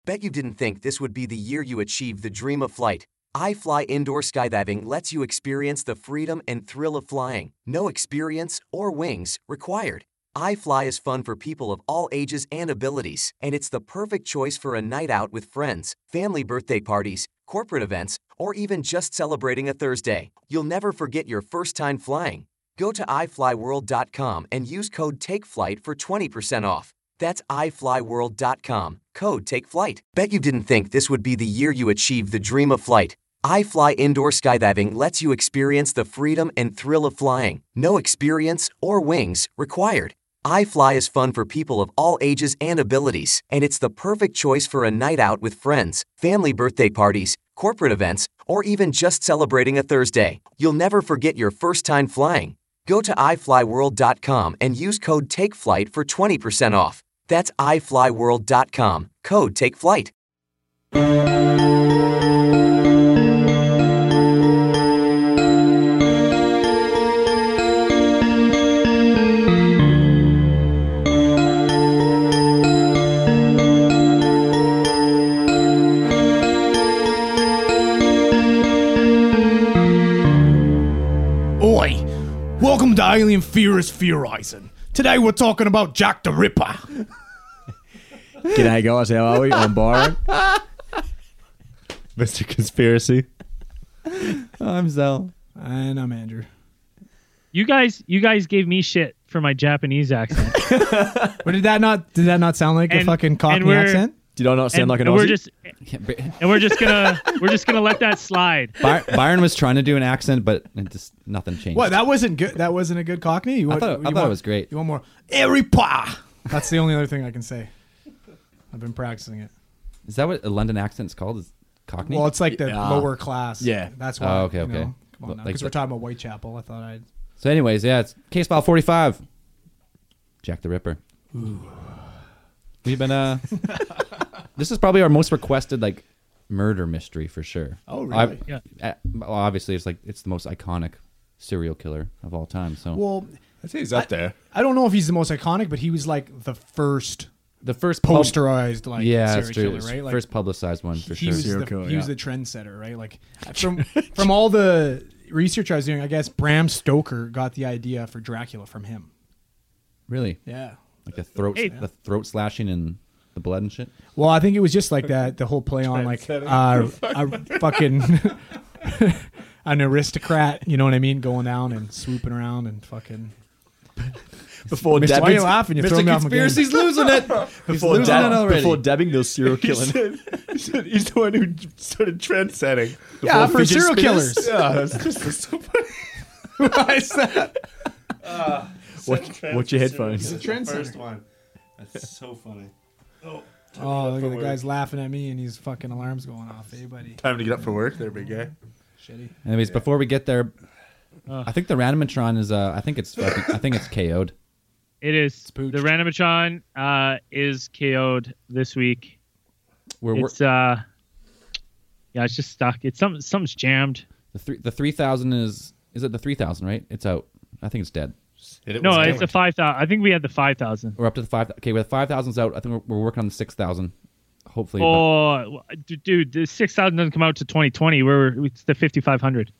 Bet you didn't think this would be the year you achieved the dream of flight. iFly Indoor Skydiving lets you experience the freedom and thrill of flying. No experience or wings required. iFly is fun for people of all ages and abilities, and it's the perfect choice for a night out with friends, family birthday parties, corporate events, or even just celebrating a Thursday. You'll never forget your first time flying. Go to iFlyWorld.com and use code TAKEFLIGHT for 20% off. That's iFlyWorld.com, code TAKEFLIGHT. Bet you didn't think this would be the year you achieved the dream of flight. iFly Indoor Skydiving lets you experience the freedom and thrill of flying. No experience or wings required. iFly is fun for people of all ages and abilities, and it's the perfect choice for a night out with friends, family birthday parties, corporate events, or even just celebrating a Thursday. You'll never forget your first time flying. Go to iFlyWorld.com and use code TAKEFLIGHT for 20% off. That's iFlyWorld.com, code TAKEFLIGHT. Oi! Welcome to Alien Fear's Fearizing. Today we're talking about Jack the Ripper. G'day guys, how are we? I'm Byron. Mr. Conspiracy. I'm Zell. And I'm Andrew. You guys gave me shit for my Japanese accent. But did that not sound like a fucking Cockney accent? Did I not sound like an and Aussie? we're just gonna let that slide. Byron was trying to do an accent, but it just nothing changed. What? That wasn't good. That wasn't a good Cockney. I thought it was great. You want more? Eripa. That's the only other thing I can say. I've been practicing it. Is that what a London accent's called? Is Cockney? Well, it's like the lower class. Yeah. That's why. Oh, okay. Come on now, Like because we're talking about Whitechapel. I thought I'd. So, anyways, yeah, it's case file 45. Jack the Ripper. We've been this is probably our most requested murder mystery for sure. Oh, really? Well, obviously, it's the most iconic serial killer of all time. So, Well, I'd say he's up there. I don't know if he's the most iconic, but he was like the first the first posterized that's serial true. killer, right? Like, First publicized one for he sure. was Serial the, killer, he was yeah. the trendsetter, right? Like from all the research I was doing, I guess Bram Stoker got the idea for Dracula from him. Really? Yeah. Like the throat slashing and the blood and shit. Well, I think it was just like that. The whole play on like a fucking an aristocrat. You know what I mean? Going down and swooping around and fucking. Before Mr. dabbing, Why are you laughing? You're throwing me off my game. Conspiracy's losing it. Before dabbing those serial He killing. said he's the one who started trend setting. Yeah, for fidget serial spinners? killers. Yeah, that's just so funny. Why is that? Watch your headphones. He's a trendsetter. First one. That's so funny. Oh, look at the guy's laughing at me and his fucking alarm's going off. Hey, buddy. Time to get up for work there, big guy. Shitty. Anyways, before we get there, I think the Ranimatron is. I think it's KO'd. It is. pooched. The Ranimatron is KO'd this week. It's just stuck. It's something's jammed. The 3000 is it the 3000, right? It's out. I think it's dead. No, it's the 5,000. I think we had the 5,000. We're up to the 5. Okay, with 5,000's out. I think we're working on the 6,000. Hopefully. Oh, dude, the 6,000 doesn't come out to 2020. It's the 5,500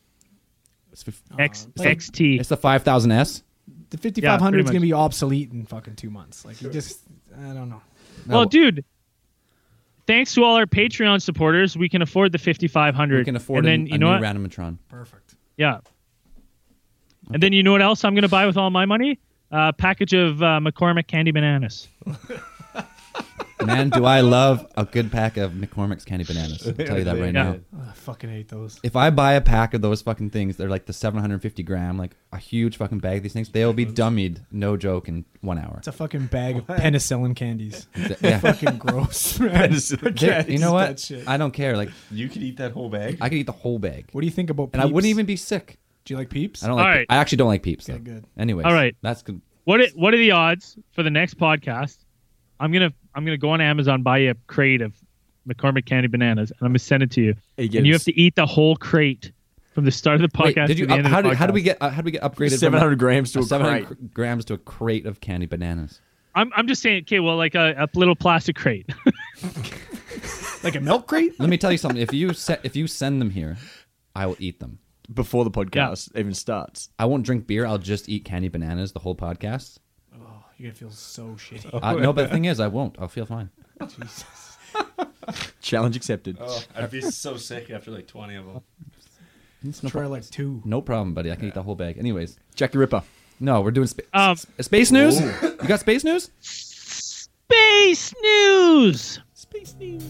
XT. It's the 5000S. The 5500 is much. going to be obsolete in fucking 2 months. Like, you just, I don't know. Well, dude, thanks to all our Patreon supporters, we can afford the 5,500. We can afford and then, a new Ranimatron. Perfect. Yeah. And then you know what else I'm going to buy with all my money? A package of McCormick candy bananas. Man, do I love a good pack of McCormick's candy bananas. I'll tell you that right now. I fucking hate those. If I buy a pack of those fucking things, they're like the 750 gram, like a huge fucking bag of these things. They'll be dummied, no joke, in 1 hour. It's a fucking bag of penicillin candies. Yeah. Fucking gross, man. You know what? I don't care. Like, You could eat that whole bag. I could eat the whole bag. What do you think about Peeps? And I wouldn't even be sick. Do you like Peeps? I don't like. All right. I actually don't like Peeps. Okay, Though. good. Anyways. All right. That's good. What are the odds for the next podcast? I'm gonna go on Amazon, buy you a crate of McCormick candy bananas, and I'm gonna send it to you. And you have to eat the whole crate from the start of the podcast. Wait, did you? to the end of the How do we podcast. get upgraded? 700 grams to a 700 crate. grams to a crate of candy bananas. I'm just saying. Okay, well, like a little plastic crate. Like a milk crate? Let me tell you something. If you send them here, I will eat them. Before the podcast even starts. I won't drink beer. I'll just eat candy bananas the whole podcast. Oh, you're going to feel so shitty. No, but the thing is, I won't. I'll feel fine. Jesus. Challenge accepted. Oh, I'd be so sick after like 20 of them. Try like 2. No problem, buddy. I can eat the whole bag. Anyways. Jack the Ripper. No, we're doing space news. Ooh. You got space news? Space news. Space news.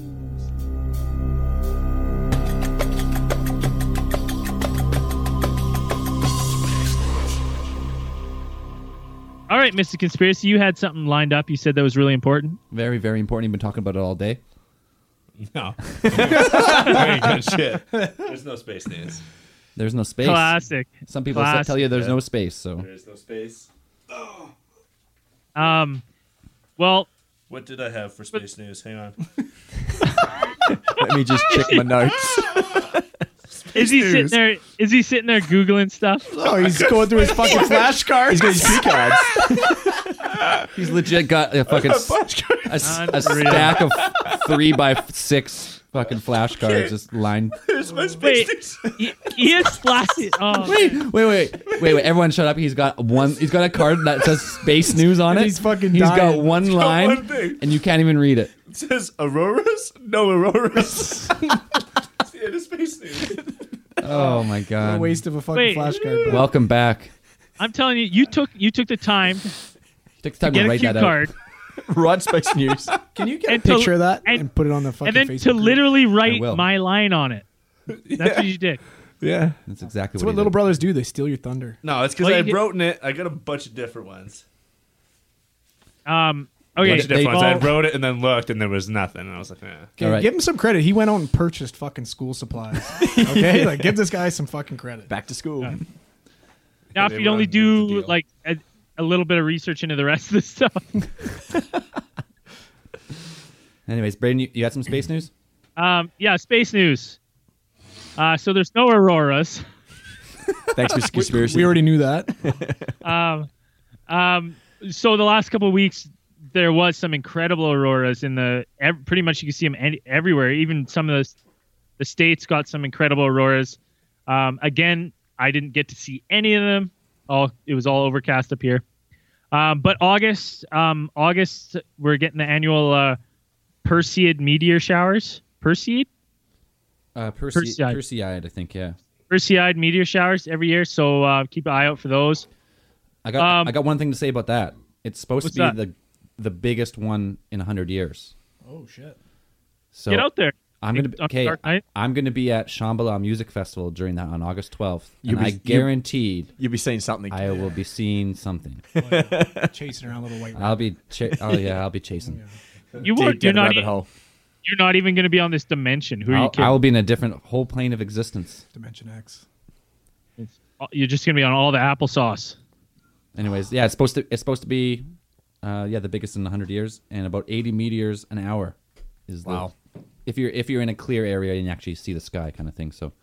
All right, Mr. Conspiracy, you had something lined up. You said that was really important. Very, very important. You've been talking about it all day. No. Very good shit. There's no space news. There's no space. Classic. Some people tell you there's no space. So there's no space. Well, what did I have for space news? Hang on. Let me just check my notes. Is he sitting there Googling stuff? Oh, he's going through his fucking flashcards. He's got his key cards. He's legit got a fucking a stack of 3x6 fucking flashcards just lined. There's my space news. He has flashes. Oh, wait! Everyone, shut up! He's got a card that says space news on it. He's fucking. He's dying. got one line, one thing. and you can't even read it. It says auroras, no auroras. It's the end of space news. Oh my god! What a waste of a fucking flashcard. Bro. Welcome back. I'm telling you, you took the time. Took the time to write get a that cue card. Rod Space News. Can you get a picture of that and put it on the fucking Facebook? And then Facebook to group? literally write my line on it. That's what you did. Yeah. That's exactly That's what little brothers do. They steal your thunder. No, it's because I wrote in it. I got a bunch of different ones. Okay. Bunch of different ones. I wrote it and then looked and there was nothing. And I was like, Okay, right. Give him some credit. He went out and purchased fucking school supplies. Okay? Like, give this guy some fucking credit. Back to school. Yeah. Now, if you'd only do like a little bit of research into the rest of the stuff. Anyways, Braden, you got some space news? Yeah, space news. So there's no auroras. Thanks, Mr. Conspiracy. We already knew that. So the last couple of weeks, there was some incredible auroras pretty much you can see them everywhere. Even some of the states got some incredible auroras. Again, I didn't get to see any of them. It was all overcast up here. But August, we're getting the annual Perseid meteor showers. Perseid? Perseid, I think, yeah. Perseid meteor showers every year, so keep an eye out for those. I got one thing to say about that. It's supposed to be the biggest one in 100 years. Oh shit! So get out there. I'm gonna be at Shambhala Music Festival during that on August 12th, and I guaranteed you'll be seeing something. I will be seeing something. Chasing around little white. I'll be chasing. You're not even going to be on this dimension. Who are you kidding? I will be in a different whole plane of existence. Dimension X. You're just going to be on all the applesauce. Anyways, yeah, it's supposed to be, the biggest in 100 years, and about 80 meteors an hour is wow. If you're in a clear area and you actually see the sky, kind of thing. So,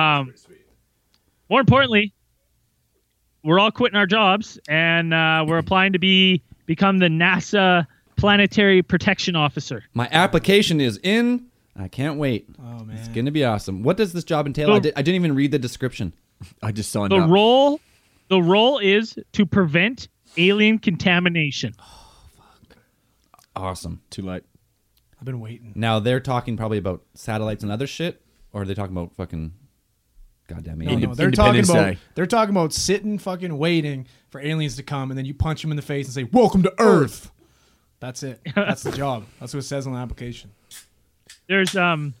more importantly, we're all quitting our jobs and we're applying to become the NASA Planetary Protection Officer. My application is in. I can't wait. Oh man, it's gonna be awesome. What does this job entail? I didn't even read the description. I just signed up. The role is to prevent alien contamination. Oh fuck! Awesome. Too late. I've been waiting. Now they're talking probably about satellites and other shit, or are they talking about fucking goddamn aliens? No, they're talking about sitting fucking waiting for aliens to come, and then you punch them in the face and say, "Welcome to Earth." That's it. That's the job. That's what it says on the application. There's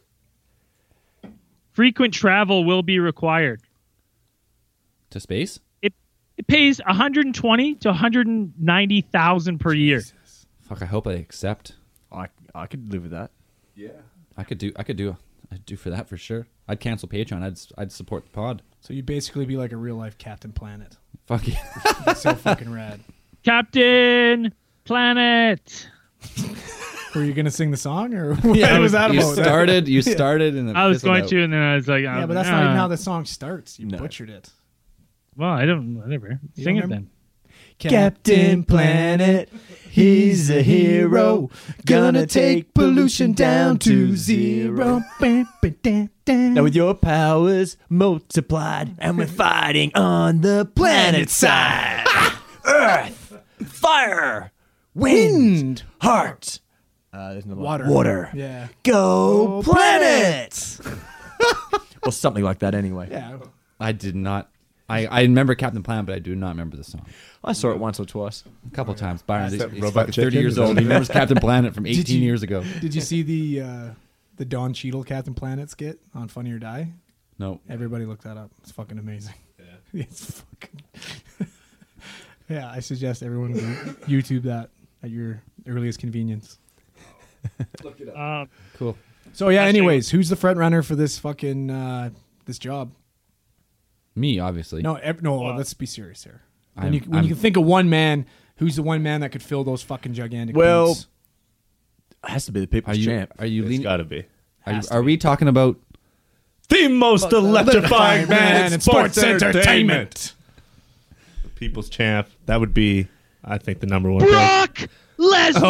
frequent travel will be required to space. It pays $120,000 to $190,000 per year. Fuck! I hope I accept. I could live with that. Yeah, I'd do for that for sure. I'd cancel Patreon. I'd support the pod. So you'd basically be like a real life Captain Planet. Fuck yeah. That's so fucking rad. Captain Planet. Were you gonna sing the song, or yeah, what was that about? You started, and I was going to, and then I was like, yeah, but that's not even how the song starts. You butchered it. Well, I don't. Whatever. Sing it then. Captain Planet, he's a hero. Gonna take pollution down to zero. Now with your powers multiplied, and we're fighting on the planet side. Earth, fire, wind, heart, water. Yeah. Go planet! Well, something like that anyway. Yeah. I did not. I remember Captain Planet, but I do not remember the song. I saw it once or twice. A couple of times. Byron, he's Robot fucking 30 Chicken? years old. He remembers Captain Planet from 18 years ago. Did you see the Don Cheadle Captain Planet skit on Funny or Die? No. Everybody look that up. It's fucking amazing. Yeah. It's fucking. Yeah, I suggest everyone YouTube that at your earliest convenience. Look it up. Cool. So yeah, anyways, who's the front runner for this fucking this job? Me, obviously. No, let's be serious here. When I'm- you I'm- can think of one man, who's the one man that could fill those fucking gigantic Well, boots? It has to be the people's Are you champ. It's leaning? got to be. Are we talking about? The most electrifying man in sports entertainment. The people's champ. That would be, I think, the number one. Brock Lesnar.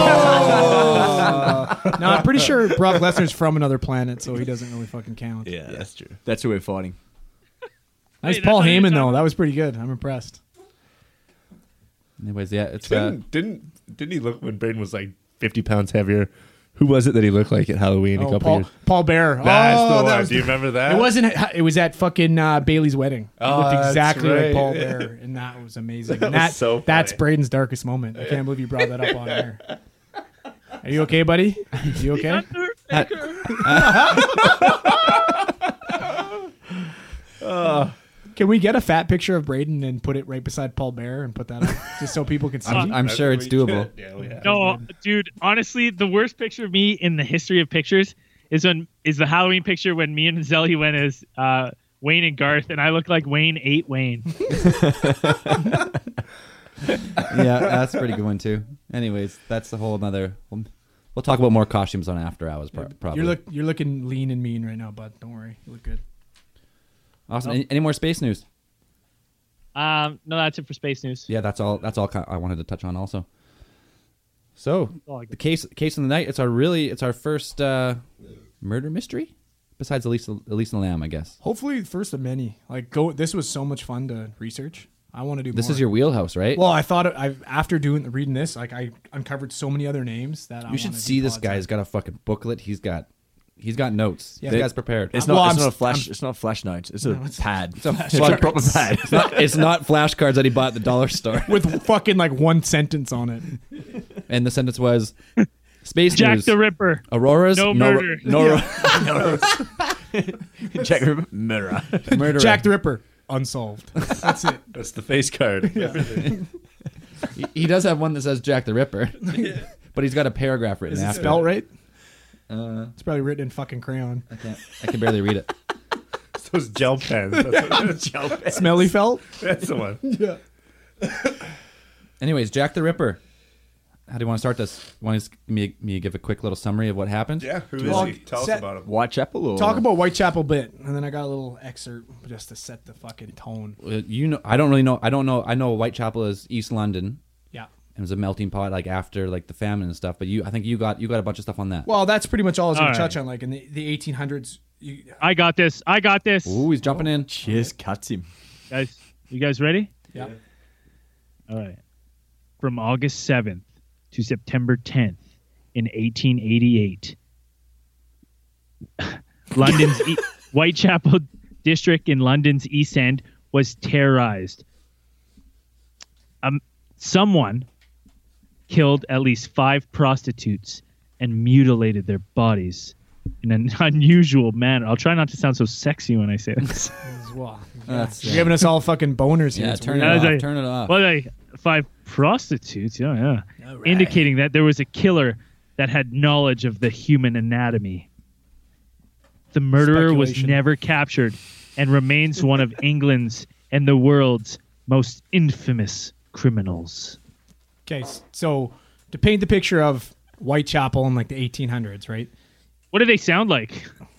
No, I'm pretty sure Brock Lesnar's from another planet, so he doesn't really fucking count. Yeah, that's true. That's who we're fighting. Nice Wait, Paul that's what you're Heyman though. talking That was pretty good. I'm impressed. Anyways, yeah, it's Didn't he look when Braden was like 50 pounds heavier? Who was it that he looked like at Halloween a couple years? Paul Bear. That's the that one. was Do you remember that? It wasn't. It was at fucking Bailey's wedding. He Oh, looked that's exactly right. like Paul Bear, and that was amazing. That And was so that's funny. Braden's darkest moment. I can't believe you brought that up on air. Are you okay, buddy? You okay? Can we get a fat picture of Braden and put it right beside Paul Bear and put that up just so people can see? I'm sure it's doable. Yeah, we have. No, dude. Honestly, the worst picture of me in the history of pictures is the Halloween picture when me and Zelly went as Wayne and Garth, and I look like Wayne ate Wayne. Yeah, that's a pretty good one too. Anyways, that's the whole another. We'll talk about more costumes on After Hours, probably. You're looking lean and mean right now, bud. Don't worry, you look good. Awesome. Any more space news? No, that's it for space news. Yeah, that's all. That's all I wanted to touch on. Also, so the case of the night. It's our first murder mystery, besides Elisa Lam, I guess. Hopefully, the first of many. This was so much fun to research. I want to do. This more. is your wheelhouse, right? Well, I thought after reading this, I uncovered so many other names that you should see this guy. He's got a fucking booklet. He's got notes. Yeah. This guy's prepared. It's not a flash. It's not flash notes. It's a pad. It's a proper pad. It's not flashcards that he bought at the dollar store. with fucking one sentence on it. And the sentence was, "Space Jack news. the Ripper. Auroras. No murder. Jack the Ripper. Mirror. Murderer. Jack the Ripper, unsolved. That's it. That's the face card. He does have one that says Jack the Ripper, but he's got a paragraph written Is it after. spelled right? It's probably written in fucking crayon. I can barely read it. It's those gel pens. That's gel pens. Smelly felt? That's the one. Yeah. Anyways, Jack the Ripper. How do you want to start this? Want to me give a quick little summary of what happened? Yeah, who Well, is he? Tell us set- about him. Whitechapel or Talk about Whitechapel bit, and then I got a little excerpt just to set the fucking tone. I don't really know. I don't know. I know Whitechapel is East London. Yeah. It was a melting pot, after the famine and stuff. But I think you got a bunch of stuff on that. Well, that's pretty much all I was going All to touch right. on. In the 1800s, I got this. Ooh, he's jumping in. Cheers, cuts him. Guys, you guys ready? yeah. All right. From August 7th to September 10th in 1888, London's Whitechapel district in London's East End was terrorized. Someone killed at least 5 prostitutes and mutilated their bodies in an unusual manner. I'll try not to sound so sexy when I say this. Well, That's you're giving us all fucking boners here. yeah. It's Turn it weird. off. Turn it off. Well, 5 prostitutes, yeah. Indicating that there was a killer that had knowledge of the human anatomy. The murderer was Speculation. never captured and remains one of England's and the world's most infamous criminals. Okay, so to paint the picture of Whitechapel in the 1800s, right? What do they sound like?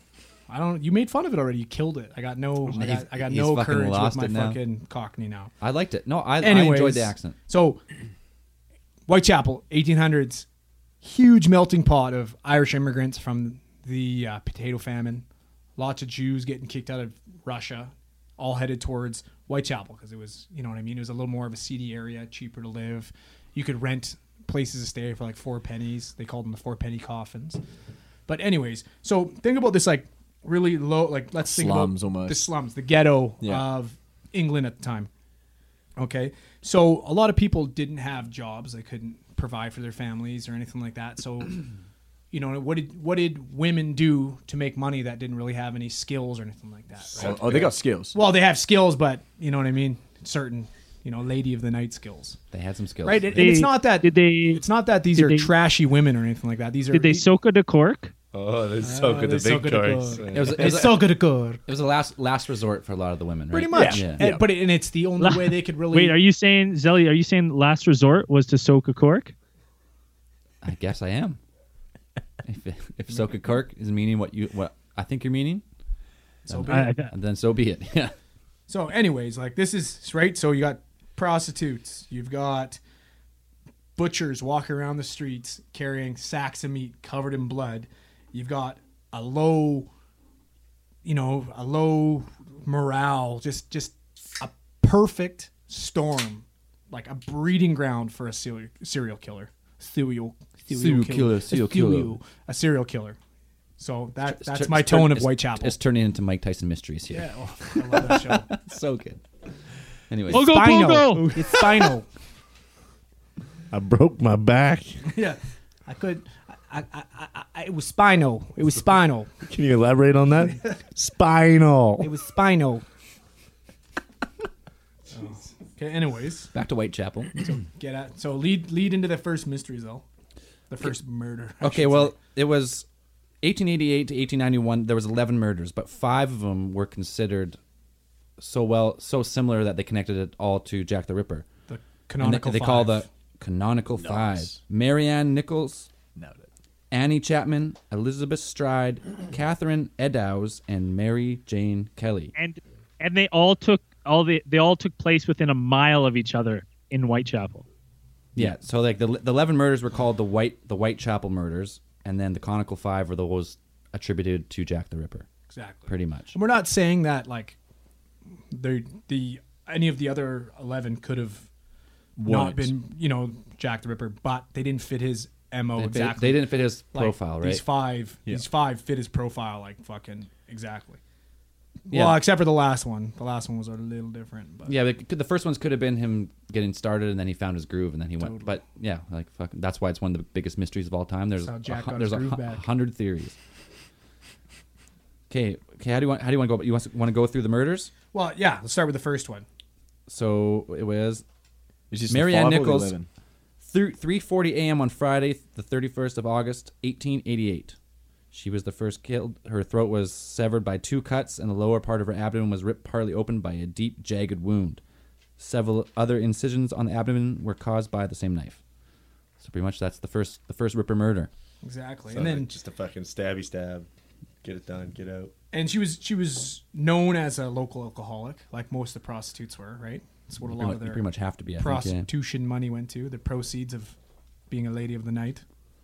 I don't. You made fun of it already. You killed it. I got no. I got he's no fucking courage lost with it my now. fucking Cockney now. I liked it. No, I Anyways, enjoyed the accent. So, Whitechapel, 1800s, huge melting pot of Irish immigrants from the potato famine. Lots of Jews getting kicked out of Russia, all headed towards Whitechapel because it was, you know what I mean? It was a little more of a seedy area, cheaper to live. You could rent places to stay for like 4 pennies. They called them the 4-penny coffins. But anyways, so think about this like really low, like let's think Slums about almost. the slums, the ghetto Yeah. of England at the time. Okay, so a lot of people didn't have jobs; they couldn't provide for their families or anything like that. So, you know, what did women do to make money that didn't really have any skills or anything like that? Right? Oh, they got skills. Well, they have skills, but you know what I mean. Certain, you know, lady of the night skills, They had some skills. right? And it's not that it's not that these did are they- trashy women or anything like that. These are Did they soak the cork? Oh, they're so good. they're The so big good at corks. cork. It was It's so good at good. It was a last resort for a lot of the women, right? Pretty much. Yeah. And, but and it's the only way they could really. Wait, are you saying, Zelly, are you saying last resort was to soak a cork? I guess I am. If soak a cork is meaning what I think you're meaning, So then so be it. Yeah. So, anyways, like this is right. So you got prostitutes, you've got butchers walking around the streets carrying sacks of meat covered in blood. You've got a low morale, just a perfect storm, like a breeding ground for a serial killer. A serial killer. So that's my tone of Whitechapel. It's turning into Mike Tyson Mysteries here. Yeah, oh, I love that show. So good. Anyway, Go, go, Spinal. go, go! It's spinal. I broke my back. Yeah, I could. It was spinal. It was spinal. Can you elaborate on that? Spinal. It was spinal. Okay. Anyways, back to Whitechapel. get at so lead into the first mysteries though, the first murder. I Okay, should well, say. it was 1888 to 1891. There was 11 murders, but 5 of them were considered so similar that they connected it all to Jack the Ripper. the And canonical. they call the canonical 5. Marianne Nichols, Annie Chapman, Elizabeth Stride, Catherine Eddowes, and Mary Jane Kelly. And they all took place within a mile of each other in Whitechapel. Yeah, so like the 11 murders were called the Whitechapel murders, and then the canonical 5 were those attributed to Jack the Ripper. Exactly. Pretty much. And we're not saying that like any of the other 11 could have not been, Jack the Ripper, but they didn't fit his MO exactly. They didn't fit his Like, profile, right? These five fit his profile like fucking exactly. Yeah. Well, except for the last one. The last one was a little different. But Yeah, the first ones could have been him getting started, and then he found his groove, and then he went. But yeah, like fuck, that's why it's one of the biggest mysteries of all time. There's That's how Jack got there's his groove back. 100 theories. Okay. How do you want to go? You want to go through the murders? Well, yeah. Let's start with the first one. So it was Is this Marianne the 5 or the Nichols. 11? 3:40 a.m. on Friday, the 31st of August, 1888. She was the first killed. Her throat was severed by 2 cuts, and the lower part of her abdomen was ripped partly open by a deep, jagged wound. Several other incisions on the abdomen were caused by the same knife. So pretty much that's the first Ripper murder. Exactly. So and then just a fucking stabby stab. Get it done. Get out. and she was known as a local alcoholic, like most of the prostitutes were, right? That's what a lot of You their pretty much have to be. I think, yeah. prostitution money went to, the proceeds of being a lady of the night.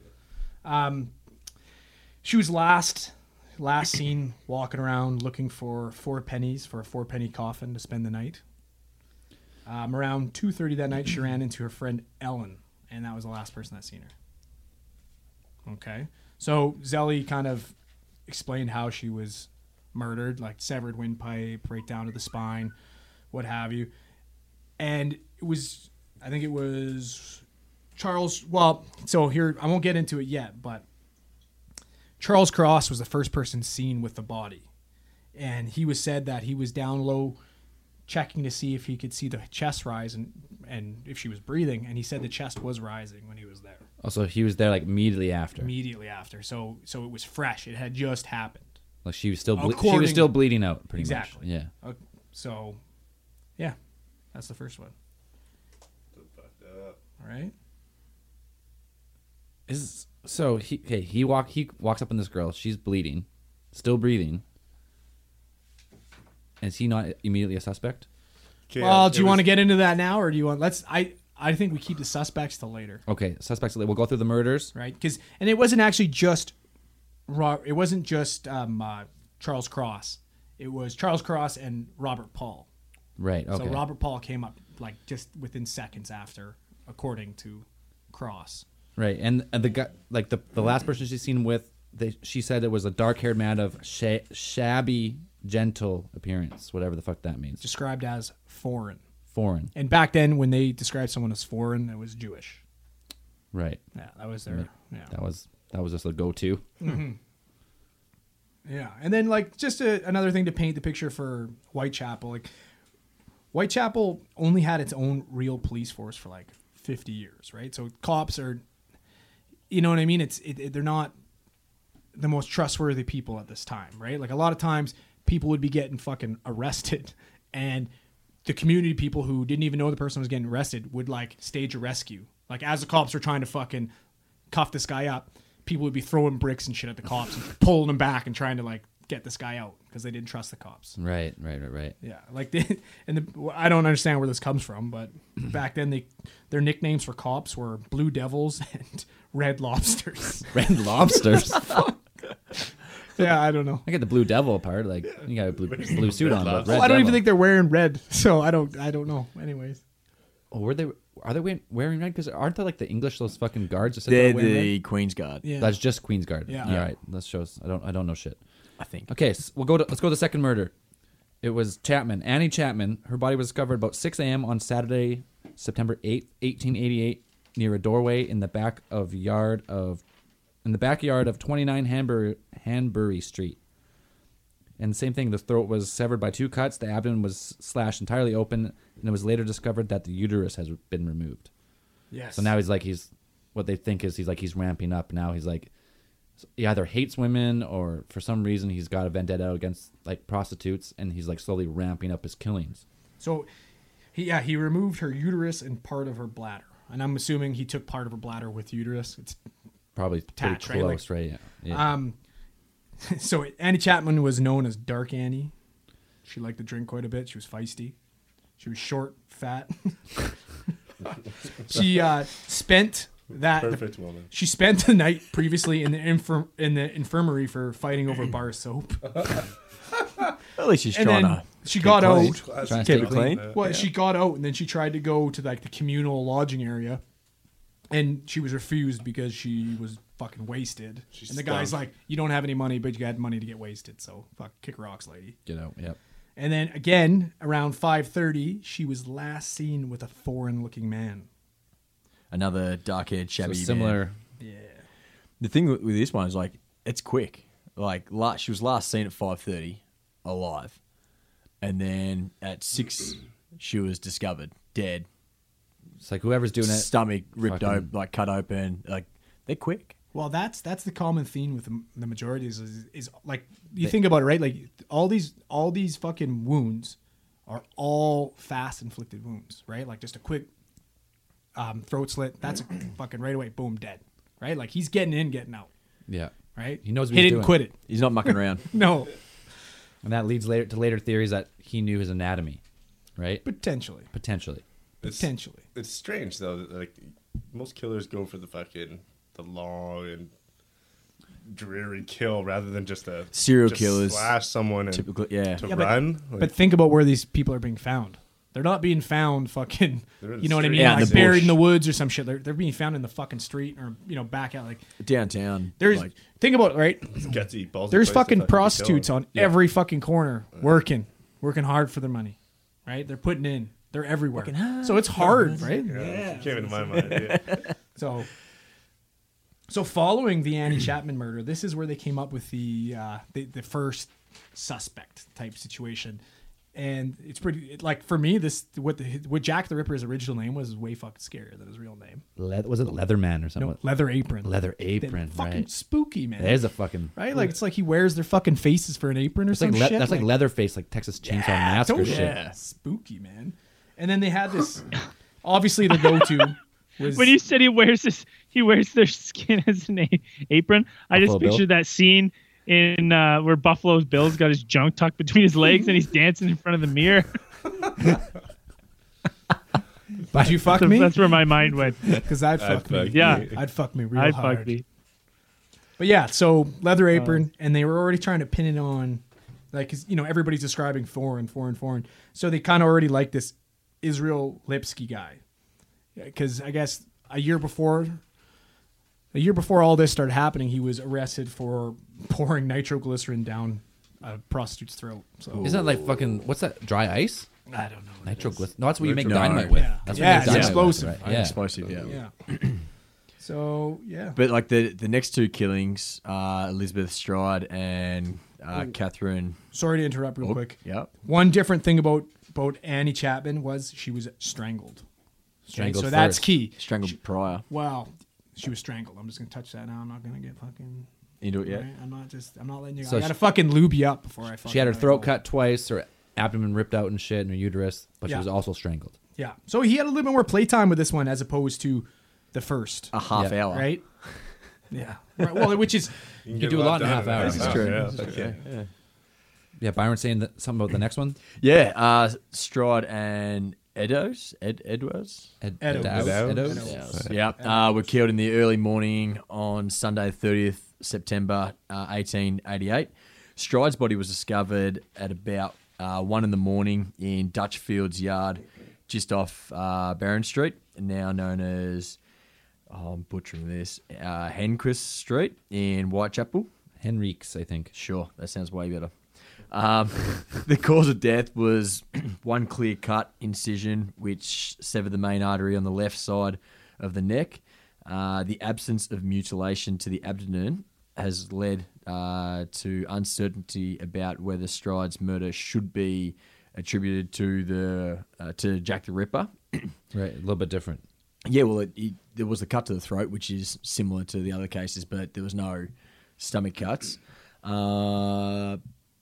She was last seen walking around looking for 4 pennies for a 4-penny coffin to spend the night. Around 2:30 that night, she ran into her friend Ellen, and that was the last person that seen her. Okay, so Zelly kind of explained how she was murdered, like severed windpipe right down to the spine, what have you. And I think it was Charles. Well, so here, I won't get into it yet, but Charles Cross was the first person seen with the body. And he was said that he was down low checking to see if he could see the chest rise and if she was breathing. And he said the chest was rising when he was there. Also, he was there like immediately after. So it was fresh. It had just happened. Like she was still According- bleeding out. Pretty Exactly. much. Yeah. So, yeah, that's the first one. All right. So he walks up on this girl. She's bleeding, still breathing. Is he not immediately a suspect? Well, do you want to get into that now, or do you want? I think we keep the suspects till later. Okay, suspects. We'll go through the murders. Right? And it wasn't actually just Charles Cross. It was Charles Cross and Robert Paul. Right. Okay. So Robert Paul came up like just within seconds after, according to Cross. Right, and the guy, like the last person she's seen with, she said it was a dark-haired man of shabby, gentle appearance, whatever the fuck that means. Described as foreign. Foreign. And back then, when they described someone as foreign, it was Jewish. Right. Yeah, that was their. Yeah. That was just a go-to. Mm-hmm. Yeah, and then like just another thing to paint the picture for Whitechapel. Like Whitechapel only had its own real police force for like 50 years, right? So cops are, you know what I mean? They're not the most trustworthy people at this time, right? Like a lot of times people would be getting fucking arrested, and the community people who didn't even know the person was getting arrested would like stage a rescue. Like as the cops were trying to fucking cuff this guy up, people would be throwing bricks and shit at the cops and pulling them back and trying to like get this guy out because they didn't trust the cops. Right. Yeah, like I don't understand where this comes from, but back then their nicknames for cops were Blue Devils and Red Lobsters. Red Lobsters. Yeah, I don't know. I get the Blue Devil part. Like you got a blue suit on, but Red I don't even Devil. think they're wearing red, so I don't know. Anyways, Oh, are they wearing red? Because aren't they like the English, those fucking guards? That said They're wearing the red? Queen's Guard. yeah, That's just Queen's Guard. Yeah. All right. That shows. I don't know shit. I think. Okay, so let's go to the second murder. It was Chapman, Annie Chapman. Her body was discovered about 6 a.m. on Saturday, September 8th, 1888, near a doorway in the backyard of 29 Hanbury Street. And the same thing, the throat was severed by 2 cuts, the abdomen was slashed entirely open, and it was later discovered that the uterus has been removed. yes. So now what they think is he's ramping up. Now he's like, he either hates women or for some reason he's got a vendetta against like prostitutes, and he's like slowly ramping up his killings. So, he removed her uterus and part of her bladder, and I'm assuming he took part of her bladder with uterus. It's Probably pretty Attached, right? close, right? Yeah. So Annie Chapman was known as Dark Annie. She liked to drink quite a bit. She was feisty. She was short, fat. She spent that Perfect woman. She spent the night previously in the infirmary for fighting over bar soap. At least she's And trying then to. she keep got clean. out. Trying to Keep stay it clean. Well, she got out, and then she tried to go to like the communal lodging area, and she was refused because she was fucking wasted. She's and the guy's stumped. like, "You don't have any money, but you had money to get wasted, so fuck, kick rocks, lady." Get out. Yep. And then again, around 5:30, she was last seen with a foreign-looking man. Another dark-haired, So shabby. similar. Yeah. The thing with this one is like it's quick. Like she was last seen at 5:30, alive, and then at 6 she was discovered dead. It's like whoever's doing it. Stomach ripped fucking- open, like cut open. Like they're quick. Well, that's the common theme with the majority is like you think about it, right? Like all these fucking wounds are all fast inflicted wounds, right? Like just a quick throat slit. That's a fucking right away, boom, dead, right? Like he's getting in, getting out, Yeah. right? He knows what he he's didn't doing. quit it. He's not mucking around. No, And that leads to later theories that he knew his anatomy, right? potentially. Potentially. It's strange though. That, like most killers go for the long and dreary kill rather than just Serial just killers, slash someone and Typically, yeah. to Yeah, run. Like, But think about where these people are being found. They're not being found fucking, They're in the you know what I street. mean? Yeah, in Like the buried bush. in the woods or some shit. They're being found in the fucking street or, back out. Like Downtown. there's, like, think about it, right? gutsy, ballsy There's place to fucking kill prostitutes him. on every fucking corner working hard for their money, right? They're putting in. They're everywhere. So it's hard, right? Yeah, it came into my mind. Yeah. So following the Annie Chapman murder, this is where they came up with the first suspect type situation. And it's pretty like for me, what Jack the Ripper's original name was way fucking scarier than his real name. Was it Leatherman or something? No, Leather Apron. Leather Apron, Fucking right? spooky, man. That is a fucking right? Like it's like he wears their fucking faces for an apron or It's like some shit. that's like Leatherface, like Texas Chainsaw Massacre totally. shit. Yeah, spooky, man. And then they had this. Obviously, the go-to was When you said he wears their skin as an apron, I just Buffalo Bill? pictured that scene in where Buffalo's Bill's got his junk tucked between his legs and he's dancing in front of the mirror. But you fuck me? That's where my mind went. Because I'd fuck me. Yeah. I'd fuck me real I'd hard. fuck me. But yeah, so Leather Apron, and they were already trying to pin it on, like, 'cause, you know, everybody's describing foreign. So they kind of already like this Israel Lipsky guy. Because I guess a year before all this started happening, he was arrested for pouring nitroglycerin down a prostitute's throat. So Isn't that like fucking, what's that, dry ice? I don't know. Nitroglycerin. No, that's what you make Nitro- dynamite with. Yeah. That's Yeah, what you make it's dynamite explosive. with, right? Yeah. Explosive, yeah. Yeah. So yeah. But like the next two killings, Elizabeth Stride and Catherine. Sorry to interrupt real quick. Yeah. One different thing about Annie Chapman was she was strangled. Strangled So that's first. key. Strangled prior. Wow. She was strangled. I'm just gonna touch that now. I'm not gonna get fucking Into it yet. right? I'm not letting you So I gotta fucking lube you up before I fucking She had her let it throat go. cut twice, her abdomen ripped out and shit, and her uterus, but she Yeah. was also strangled. Yeah. So he had a little bit more playtime with this one as opposed to the first. A half Yeah. hour. Right? Yeah. Right. Well, which is You can do a lot in a half hour. This is true. Yeah. Yeah, Byron saying that, something about the next one? Yeah. Stride and Edwards. Eddowes. Eddowes? Yeah. Were killed in the early morning on Sunday, 30th September 1888. Stride's body was discovered at about 1 in the morning in Dutchfield's yard, just off Barron Street, now known as, I'm butchering this, Henquist Street in Whitechapel. Henriques, I think. Sure, that sounds way better. The cause of death was one clear-cut incision which severed the main artery on the left side of the neck. The absence of mutilation to the abdomen has led to uncertainty about whether Stride's murder should be attributed to Jack the Ripper. Right, a little bit different. Yeah, well, there was a cut to the throat, which is similar to the other cases, but there was no stomach cuts. But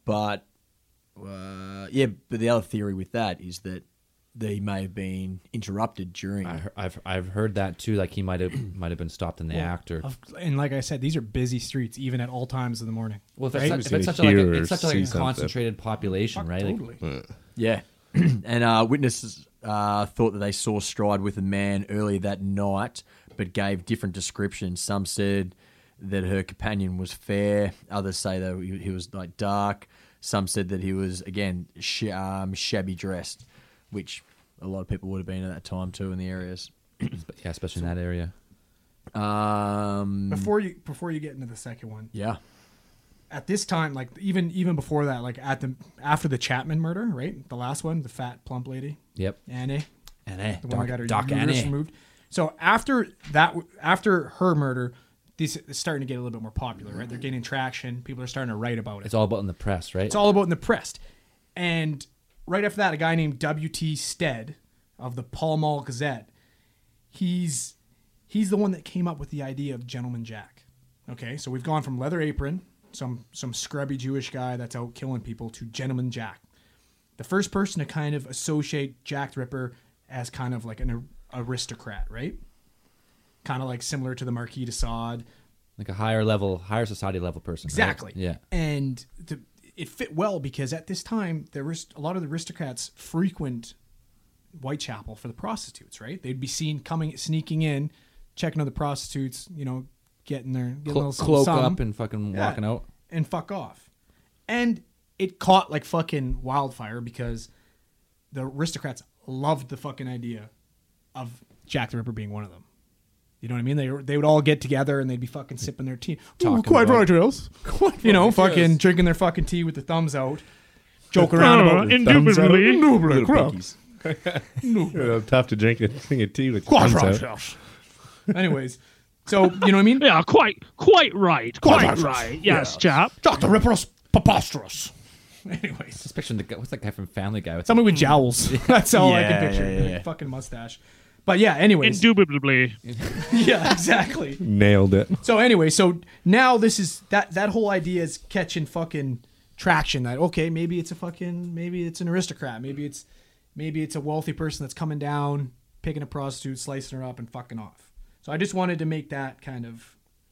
the other theory with that is that he may have been interrupted during. I've heard that too. Like he might have been stopped in the act, or And like I said, these are busy streets, even at all times of the morning. well, if Right? it's such a concentrated population, right? Like, Totally. Yeah, and witnesses thought that they saw Stride with a man earlier that night, but gave different descriptions. Some said that her companion was fair. Others say that he was like dark. Some said that he was again shabby dressed, which a lot of people would have been at that time too in the areas. yeah, especially in that area. Before you get into the second one, Yeah. at this time, like even before that, like after the Chapman murder, right? The last one, the fat plump lady, Yep. Annie, Annie, the one that got her Doc uterus Annie. removed. So after her murder, these is starting to get a little bit more popular, right? They're gaining traction. People are starting to write about it. It's all about in the press, right? It's all about in the press. And right after that, a guy named W.T. Stead of the Pall Mall Gazette, he's the one that came up with the idea of Gentleman Jack. Okay, so we've gone from Leather Apron, some scrubby Jewish guy that's out killing people, to Gentleman Jack. The first person to kind of associate Jack the Ripper as kind of like an aristocrat, right? Kind of like similar to the Marquis de Sade. Like a higher society level person. right? Exactly. Yeah. And it fit well because at this time, there was a lot of the aristocrats frequent Whitechapel for the prostitutes, right? They'd be seen sneaking in, checking on the prostitutes, getting a little Cloak something, up and fucking walking out. and fuck off. And it caught like fucking wildfire because the aristocrats loved the fucking idea of Jack the Ripper being one of them. You know what I mean? They would all get together and they'd be fucking sipping their tea. Talking Quite about- right, Rails. Fucking drinking their fucking tea with the thumbs out, joking around about Indubitably. Tough to drink a thing of tea with your thumbs out. Anyways, so you know what I mean? Yeah, quite right. Quite right. Yes, chap. Jack the Ripper's preposterous. Anyways, Just picturing the guy. What's that guy from Family Guy? What's somebody with jowls. That's all I Yeah, can picture. yeah. Fucking mustache. But yeah, anyways. Indubitably. Yeah, exactly. Nailed it. So anyway, so now this is that whole idea is catching fucking traction. That okay, maybe it's an aristocrat, maybe it's a wealthy person that's coming down, picking a prostitute, slicing her up, and fucking off. So I just wanted to make that kind of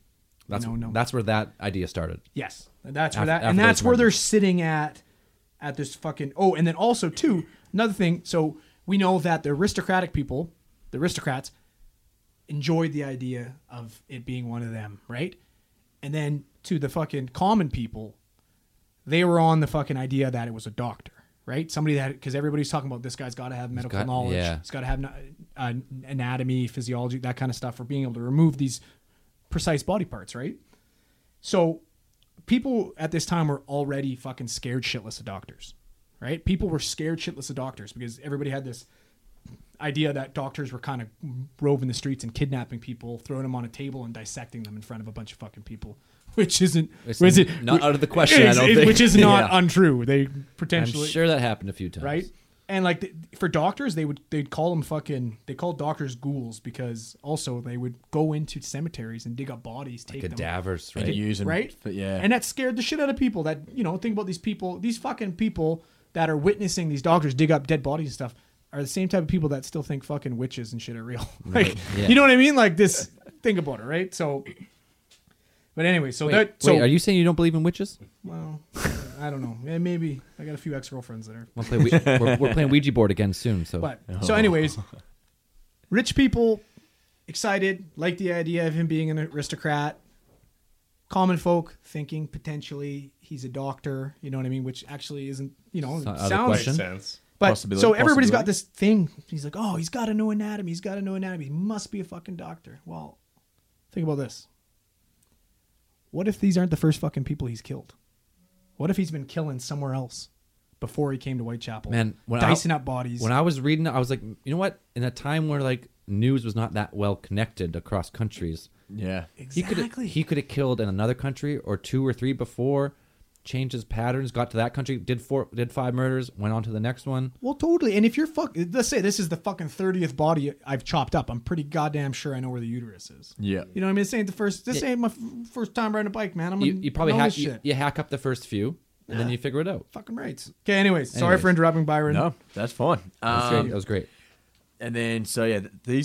That's where that idea started. Yes, that's where After and that's those where they're murders. sitting at this fucking. Oh, and then also too, another thing. So we know that the aristocratic people, the aristocrats, enjoyed the idea of it being one of them, right? And then to the fucking common people, they were on the fucking idea that it was a doctor, right? Somebody that, because everybody's talking about this guy's got to have medical knowledge. Yeah. He's got to have anatomy, physiology, that kind of stuff for being able to remove these precise body parts, right? So people at this time were already fucking scared shitless of doctors, right? People were scared shitless of doctors because everybody had this idea that doctors were kind of roving the streets and kidnapping people, throwing them on a table and dissecting them in front of a bunch of fucking people, which isn't not out of the question. I don't think. Which is not untrue. They potentially, I'm sure that happened a few times, right? And like for doctors, they'd call them fucking. They called doctors ghouls because also they would go into cemeteries and dig up bodies, take them, cadavers, right? And use them, right? Yeah. And that scared the shit out of people. That think about these people, these fucking people that are witnessing these doctors dig up dead bodies and stuff are the same type of people that still think fucking witches and shit are real. Like, Yeah. you know what I mean? Like this. Think about it, right? So, but anyway, Wait, are you saying you don't believe in witches? Well, I don't know. Yeah, maybe I got a few ex-girlfriends that are. We're playing Ouija board again soon. So, But so, anyways, rich people excited, like the idea of him being an aristocrat. Common folk thinking potentially he's a doctor. You know what I mean? Which actually isn't. not out of the Sounds. question. Makes sense. But so everybody's got Possibility. this thing. He's like, oh, he's got to know anatomy. He's got to know anatomy. He must be a fucking doctor. Well, think about this. What if these aren't the first fucking people he's killed? What if he's been killing somewhere else before he came to Whitechapel? Man, dicing up bodies. When I was reading it, I was like, you know what? In a time where like news was not that well connected across countries, Yeah. exactly. he could have killed in another country or 2 or 3 before, changed his patterns, got to that country, did 5 murders, went on to the next one. Well, totally. And if you're let's say this is the fucking 30th body I've chopped up, I'm pretty goddamn sure I know where the uterus is. Yeah. You know what I mean? This ain't the first. This ain't my first time riding a bike, man. You probably hack hack shit. you hack up the first few, and then you figure it out. Fucking right. Okay. Anyways, sorry for interrupting, Byron. No, that's fine. That was great. And then, so yeah, the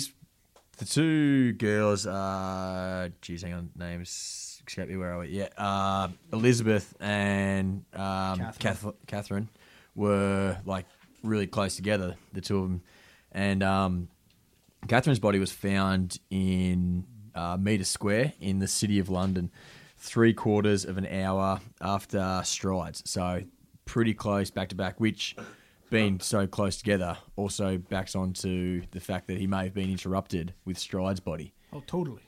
2 girls, geez, hang on, names escape me, where are we? Yeah, Elizabeth and Catherine were like really close together, the 2 of them. And Catherine's body was found in Meter Square in the city of London, 3/4 of an hour after strides. So pretty close back to back, which, being so close together, also backs onto the fact that he may have been interrupted with Stride's body. Oh, totally.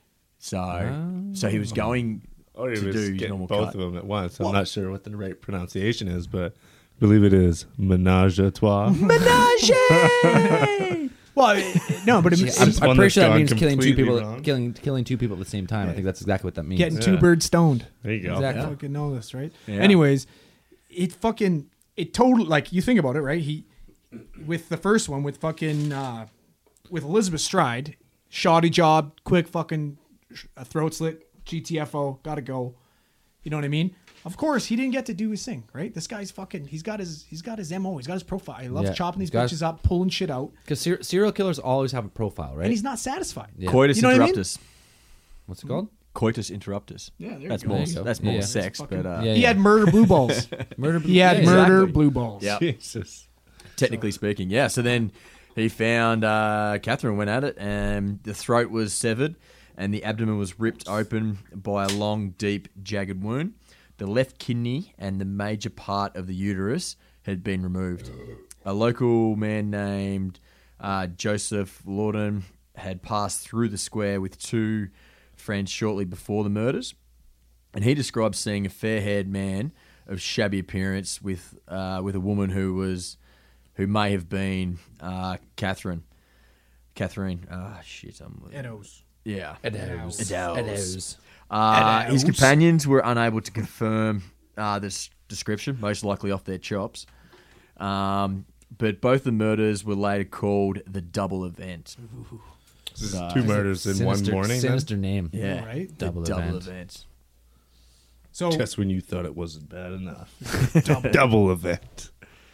So he was going Or he to was do his getting normal both cut. of them at once. I'm not sure what the right pronunciation is, but I believe it is menage a trois. Well, no, but Yeah, I'm one pretty that's sure that gone means killing 2 completely people, wrong. killing 2 people at the same time. I think that's exactly what that means. getting 2 birds stoned. There you go. Exactly. I fucking know this, right? Yeah. Anyways, it totally, like, you think about it, right? He, with the first one, with fucking, with Elizabeth Stride, shoddy job, quick fucking throat slit, GTFO, gotta go. You know what I mean? Of course, he didn't get to do his thing, right? This guy's fucking, he's got his MO, he's got his profile. He loves Yeah, chopping these he's got- bitches up, pulling shit out, Because serial killers always have a profile, right? and he's not satisfied. Yeah. Coitus You know what I mean? interruptus. What's it called? Coitus interruptus. Yeah, there That's you go. more. There you go. That's more Yeah. sex, Fucking- but Yeah. He had murder blue balls. Murder. He had yeah, murder exactly. blue balls. Yeah. Jesus. technically speaking, yeah. So then he found Catherine, went at it, and the throat was severed, and the abdomen was ripped open by a long, deep, jagged wound. The left kidney and the major part of the uterus had been removed. A local man named Joseph Lawton had passed through the square with 2 friends shortly before the murders, and he described seeing a fair-haired man of shabby appearance with a woman who may have been Catherine. Eddowes. Yeah. Eddowes. His companions were unable to confirm this description, most likely off their chops. But both the murders were later called the double event. This is 2 murders in one morning. then? Sinister name. Yeah, right? the Double event. event. So Just when you thought it wasn't bad enough. Double event.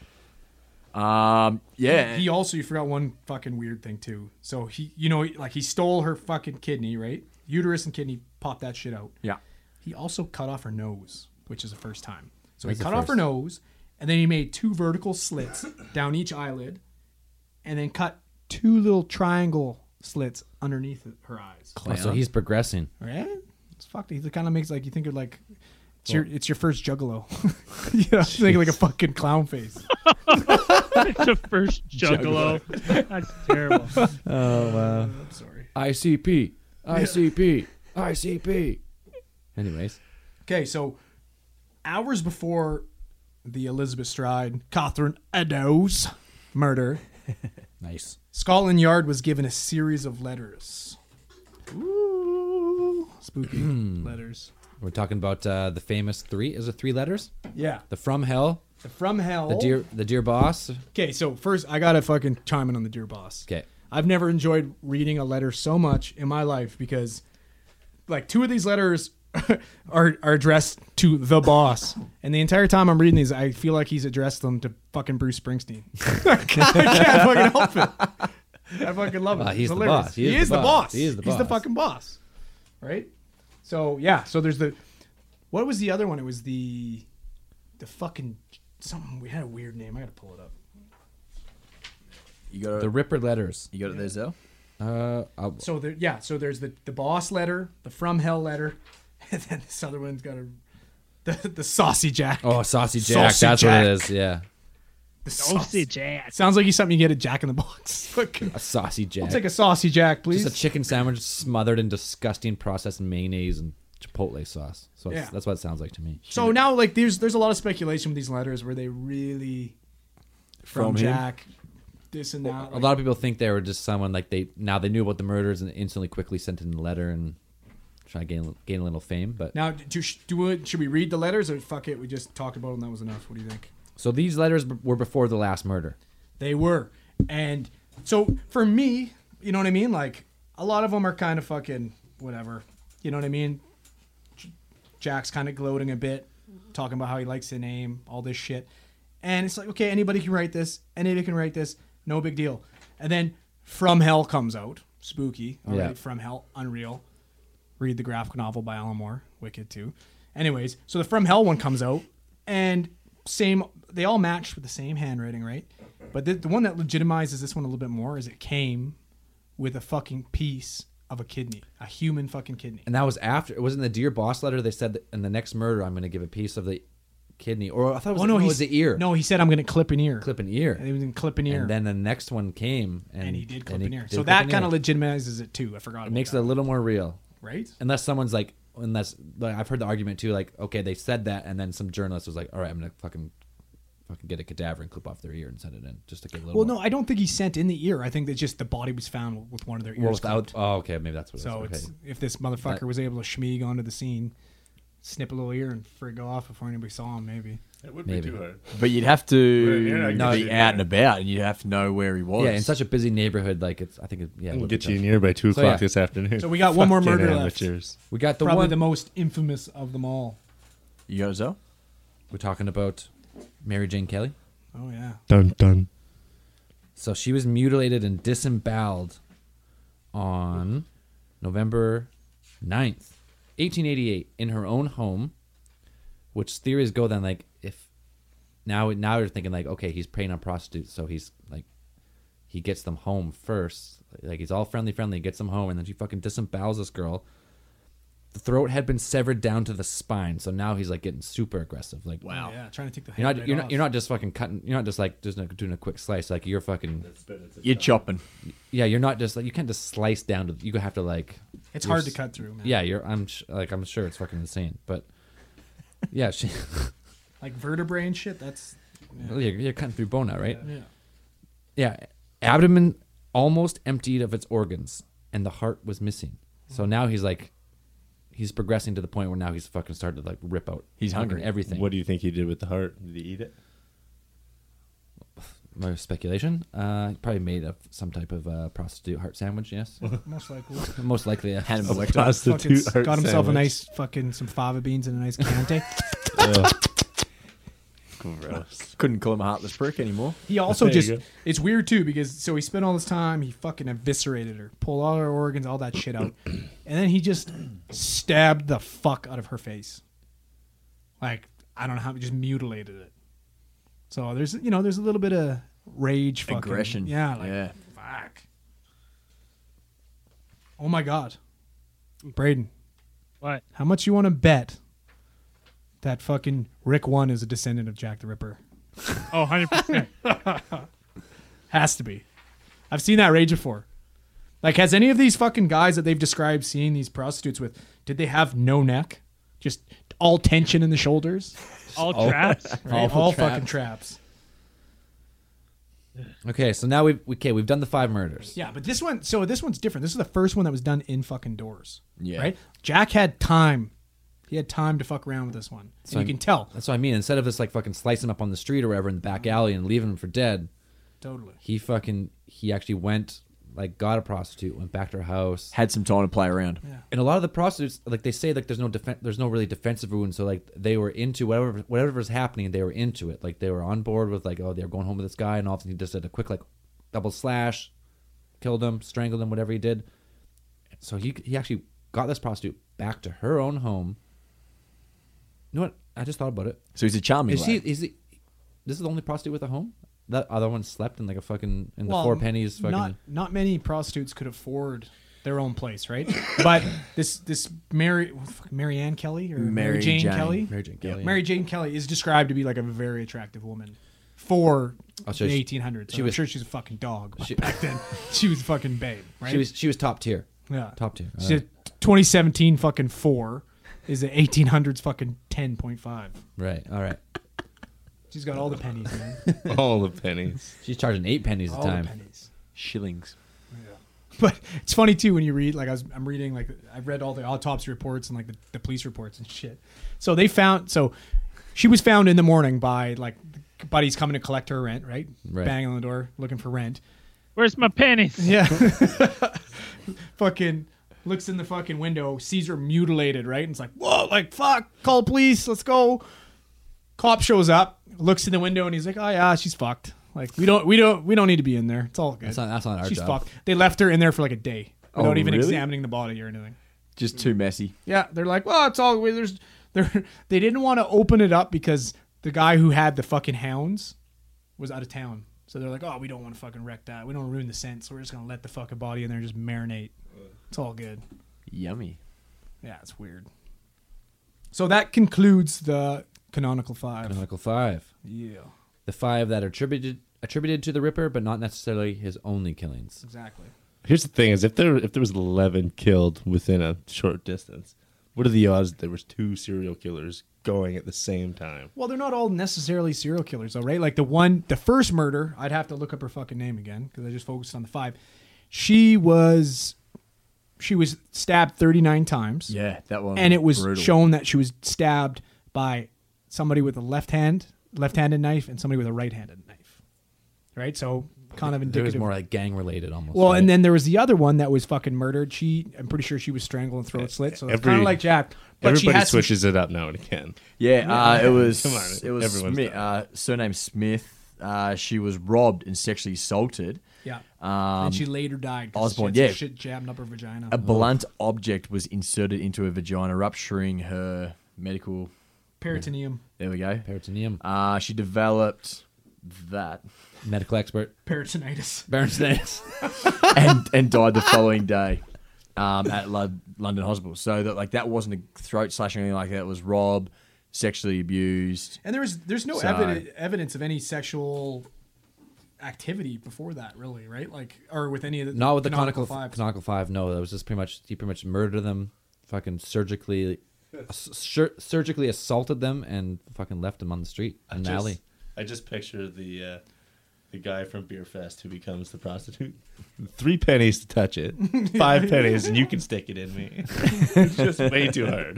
Yeah. he also, you forgot one fucking weird thing too. So he, he stole her fucking kidney, right? Uterus and kidney, popped that shit out. Yeah. he also cut off her nose, which is the first time. So That's he the cut off her first. nose, and then he made 2 vertical slits down each eyelid, and then cut 2 little triangle slits underneath her eyes. Oh, so he's progressing. Right? It's fucked. He kind of makes like you think of like it's your first juggalo. You know, think like a fucking clown face. It's a first juggalo. That's terrible. Oh wow. I'm sorry. ICP. ICP. ICP. Anyways. Okay, so hours before the Elizabeth Stride, Catherine Eddowes murder, Nice. Scotland Yard was given a series of letters. Ooh, spooky letters. We're talking about the famous 3. Is it 3 letters? Yeah, The From Hell, the From Hell. the Dear Boss. Okay, so first I gotta fucking chime in on the Dear Boss. Okay. I've never enjoyed reading a letter so much in my life because, like, 2 of these letters are addressed to the boss, and the entire time I'm reading these, I feel like he's addressed them to fucking Bruce Springsteen. I can't fucking help it. I fucking love it. He's It's the hilarious. boss. He is the boss. He is the He's the boss. fucking boss, right? So yeah. So there's what was the other one? It was the fucking something. We had a weird name. I gotta pull it up. You got The Ripper letters. You got it there, Zell? So so there's the boss letter, the From Hell letter, and then this other one's got the Saucy Jack. Oh, Saucy Jack. Saucy That's Jack. what it is. Yeah. The Saucy Jack. Sounds like something you get at Jack in the Box. Fucking- A Saucy Jack. I'll take a Saucy Jack, please. Just a chicken sandwich smothered in disgusting processed mayonnaise and chipotle sauce. So Yeah. that's what it sounds like to me. So now, like, there's a lot of speculation with these letters where they really from him? Jack, this and that. A lot of people think they were just someone like they knew about the murders and instantly quickly sent in a letter and try to gain a little fame. But Now, should we read the letters or fuck it? We just talked about them. That was enough. What do you think? so these letters were before the last murder. They were, and so for me, you know what I mean. Like a lot of them are kind of fucking whatever. You know what I mean. Jack's kind of gloating a bit, talking about how he likes the name, all this shit, and it's like, okay, anybody can write this. Anybody can write this. No big deal. And then From Hell comes out. Spooky. All Yeah. right, From Hell, unreal. Read the graphic novel by Alan Moore. Wicked too. Anyways, so the From Hell one comes out, and they all matched with the same handwriting, right? But the one that legitimizes this one a little bit more is it came with a fucking piece of a kidney, a human fucking kidney. And that was after. It wasn't the Dear Boss letter. They said that in the next murder, I'm going to give a piece of the kidney. Or I thought it was, it was the ear. No, he said I'm going to clip an ear. Clip an ear. And he was going to clip an ear. And then the next one came. And he did clip an ear. did So clip that an kind of ear. legitimizes it too. I forgot about It makes that. it a little more real. Right? Unless someone's like, I've heard the argument too, like, okay, they said that, and then some journalist was like, all right, I'm going to fucking get a cadaver and clip off their ear and send it in just to get a little Well, more. no, I don't think he sent in the ear. I think that just the body was found with one of their ears. Well, without. clipped. Oh, okay, maybe that's what So it is. it's Okay. if this motherfucker That- was able to schmeeg onto the scene, snip a little ear and frig off before anybody saw him, maybe. It would Maybe. be too hard. But you'd have Well, to yeah, I know guess be you'd- out and about, and you'd have to know where he was. Yeah, in such a busy neighborhood, like it's. I think it. Yeah, it We'll would be get you tough. in here by 2 So, o'clock yeah. this afternoon. So we got one more Fucking murder left. amateurs. We got the Probably one. the most infamous of them all. You got it, Zell? We're talking about Mary Jane Kelly. Oh yeah. Dun dun. So she was mutilated and disemboweled on November 9th, 1888, in her own home. Which theories go then like if now you're thinking like, okay, he's preying on prostitutes, so he's like he gets them home first. Like he's all friendly, gets them home, and then she fucking disembowels this girl. The throat had been severed down to the spine, so now he's like getting super aggressive. Like Wow. Yeah, trying to take the head You're not, right you're off. not, you're not just fucking cutting. You're not just like just doing a quick slice. Like you're fucking. You're chopping. Yeah, you're not just like you can't just slice down to. You have to like. It's you're hard to s- cut through, man. Yeah, I'm sure it's fucking insane, but yeah, she. Like vertebrae and shit. That's Well, you're cutting through bone now, right? yeah. Yeah, abdomen almost emptied of its organs, and the heart was missing. So now he's progressing to the point where now he's fucking started to like rip out. He's hungry. Everything. What do you think he did with the heart? Did he eat it? My speculation? Probably made of some type of prostitute heart sandwich. Yes, Most likely. most likely. Yeah. Hannibal A Lecter. prostitute Fucking heart got himself sandwich. a nice fucking some fava beans and a nice Chianti. Gross. Couldn't call him a heartless prick anymore. He also There you just, go. it's weird too because so he spent all this time, he fucking eviscerated her, pulled all her organs, all that shit out. And then he just stabbed the fuck out of her face. Like, I don't know how, he just mutilated it. So there's, there's a little bit of rage, fucking. Aggression. Yeah, like, Yeah. fuck. Oh my God. Braden, What? how much you want to bet that fucking Rick 1 is a descendant of Jack the Ripper? Oh, 100%. Has to be. I've seen that rage before. Like, has any of these fucking guys that they've described seeing these prostitutes with, did they have no neck? Just all tension in the shoulders? All traps. Right? All All traps. fucking traps. Okay, so now we've done the 5 murders. Yeah, but this one's different. This is the first one that was done in fucking doors. Yeah. Right? Jack had time. He had time to fuck around with this one. So And you can tell. That's what I mean. Instead of just like fucking slicing him up on the street or whatever in the back alley and leaving him for dead, Totally. he actually went, like, got a prostitute, went back to her house. Had some time to play around. Yeah. And a lot of the prostitutes, like, they say, like, there's no really defensive wound, so, like, they were into whatever was happening, they were into it. Like, they were on board with, like, oh, they're going home with this guy, and all of a sudden he just did a quick, like, double slash, killed him, strangled him, whatever he did. So he actually got this prostitute back to her own home. You know what? I just thought about it. So he's a charming lad. This is the only prostitute with a home? That other one slept in, like, a fucking, in the Well, 4 pennies fucking. Not many prostitutes could afford their own place, right? But this Mary Ann Kelly or Mary Jane Kelly? Mary Jane Kelly. Mary Jane Kelly is described to be like a very attractive woman for so the she- 1800s. she I'm was- sure she's a fucking dog. But back then, she was a fucking babe, right? She was top tier. yeah. Top tier. She's a 2017 fucking 4 is the 1800s fucking 10.5. Right. All right. She's got all the pennies, man. All the pennies. She's charging 8 pennies a all time. the pennies. Shillings. But it's funny too when you read, like, I'm reading, like, I've read all the autopsy reports and like the police reports and shit. So she was found in the morning by, like, buddies coming to collect her rent, right? Right. Banging on the door looking for rent. Where's my pennies? Yeah. Fucking looks in the fucking window, sees her mutilated, right? And it's like, whoa, like, fuck, call police, let's go. Cop shows up, looks in the window, and he's like, oh yeah, she's fucked. Like, we don't need to be in there. It's all good. That's not our She's job. fucked. They left her in there for like a day without even really? examining the body or anything. Just too messy. Yeah, they're like, well, it's all they didn't want to open it up because the guy who had the fucking hounds was out of town. So they're like, oh, we don't want to fucking wreck that. We don't want to ruin the scent, so we're just gonna let the fucking body in there and just marinate. It's all good. Yummy. Yeah, it's weird. So that concludes the canonical 5. Canonical 5. Yeah, The 5 that are attributed to the Ripper, but not necessarily his only killings. exactly. Here's the thing: is if there was 11 killed within a short distance, what are the odds that there was 2 serial killers going at the same time? Well, they're not all necessarily serial killers, though, right? Like the first murder, I'd have to look up her fucking name again because I just focused on the 5. She was stabbed 39 times. Yeah, that one. And it was brutal. shown that she was stabbed by somebody with a left-handed knife and somebody with a right-handed knife. Right? So kind of It indicative. was more like gang related almost. Well, right? and then there was the other one that was fucking murdered. I'm pretty sure she was strangled and throat slit. So it's kind of like Jack. But she Everybody has some switches it up now and again. Yeah, it was. Come on, it was everyone's Smith, surname Smith. She was robbed and sexually assaulted. Yeah. And she later died. 'cause Osborne, she had yeah. some shit jammed up her vagina. A blunt object was inserted into her vagina, rupturing her medical. Peritoneum. There we go. peritoneum, She developed that medical expert, Peritonitis. Bernstein. and died the following day at London Hospital. So that wasn't a throat slashing or anything like that. It was robbed, sexually abused. And there's no So- evidence of any sexual activity before that, really, right? Like, or with any of the Not with the canonical canonical fives. canonical 5. No, that was just he pretty much murdered them, fucking surgically assaulted them, and fucking left them on the street in the alley. I just picture the guy from Beer Fest who becomes the prostitute. 3 pennies to touch it, 5 pennies, and you can stick it in me. It's just way too hard.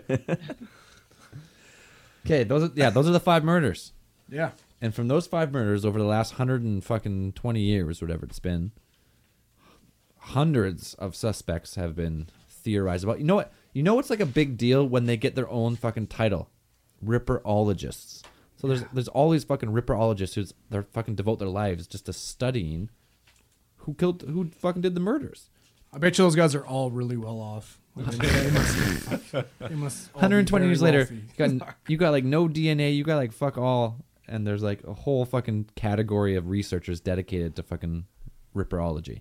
Okay, those are the 5 murders. Yeah. And from those 5 murders over the last 120 years, whatever it's been, hundreds of suspects have been theorized about. You know what? You know what's like a big deal when they get their own fucking title? Ripperologists. So there's all these fucking ripperologists who's they're fucking devote their lives just to studying who fucking did the murders. I bet you those guys are all really well off. They must all 120 be years very later, you got like no DNA, you got like fuck all, and there's like a whole fucking category of researchers dedicated to fucking ripperology.